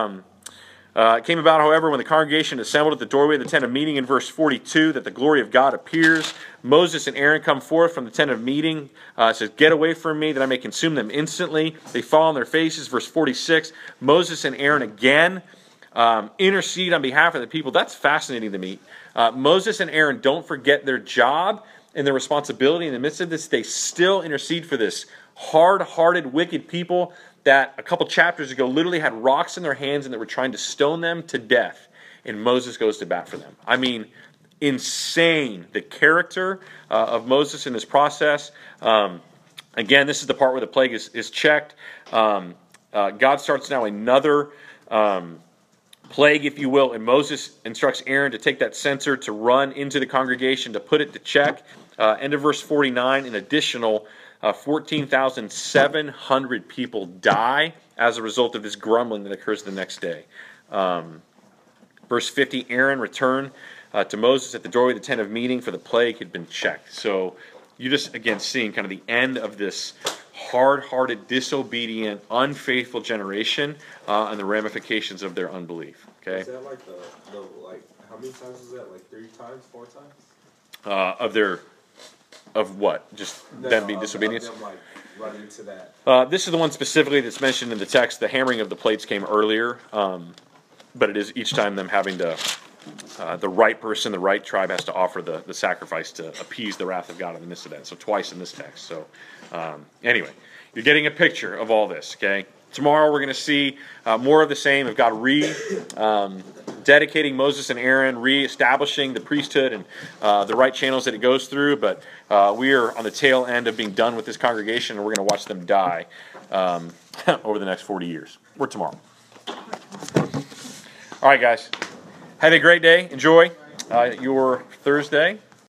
It came about, however, when the congregation assembled at the doorway of the tent of meeting in verse 42, that the glory of God appears. Moses and Aaron come forth from the tent of meeting. It says, "Get away from me, that I may consume them instantly." They fall on their faces. Verse 46, Moses and Aaron again intercede on behalf of the people. That's fascinating to me. Moses and Aaron don't forget their job and their responsibility. In the midst of this, they still intercede for this hard-hearted, wicked people that a couple chapters ago literally had rocks in their hands and that were trying to stone them to death. And Moses goes to bat for them. I mean, insane. The character of Moses in this process. Again, this is the part where the plague is checked. God starts now another plague, if you will, and Moses instructs Aaron to take that censer to run into the congregation to put it to check. End of verse 49, an additional 14,700 people die as a result of this grumbling that occurs the next day. Verse 50, Aaron returned to Moses at the doorway of the tent of meeting, for the plague had been checked. So you're just, again, seeing kind of the end of this hard-hearted, disobedient, unfaithful generation and the ramifications of their unbelief. Okay. Is that like the how many times is that? Like 3 times, 4 times? Of what? Just them being disobedient? Them, like, running to that. This is the one specifically that's mentioned in the text. The hammering of the plates came earlier, but it is each time them having to, the right person, the right tribe has to offer the sacrifice to appease the wrath of God in the midst of that. So twice in this text. So anyway, you're getting a picture of all this, okay? Tomorrow we're going to see more of the same of God dedicating Moses and Aaron, re-establishing the priesthood and the right channels that it goes through. But we are on the tail end of being done with this congregation, and we're going to watch them die over the next 40 years. Or tomorrow. All right, guys. Have a great day. Enjoy your Thursday.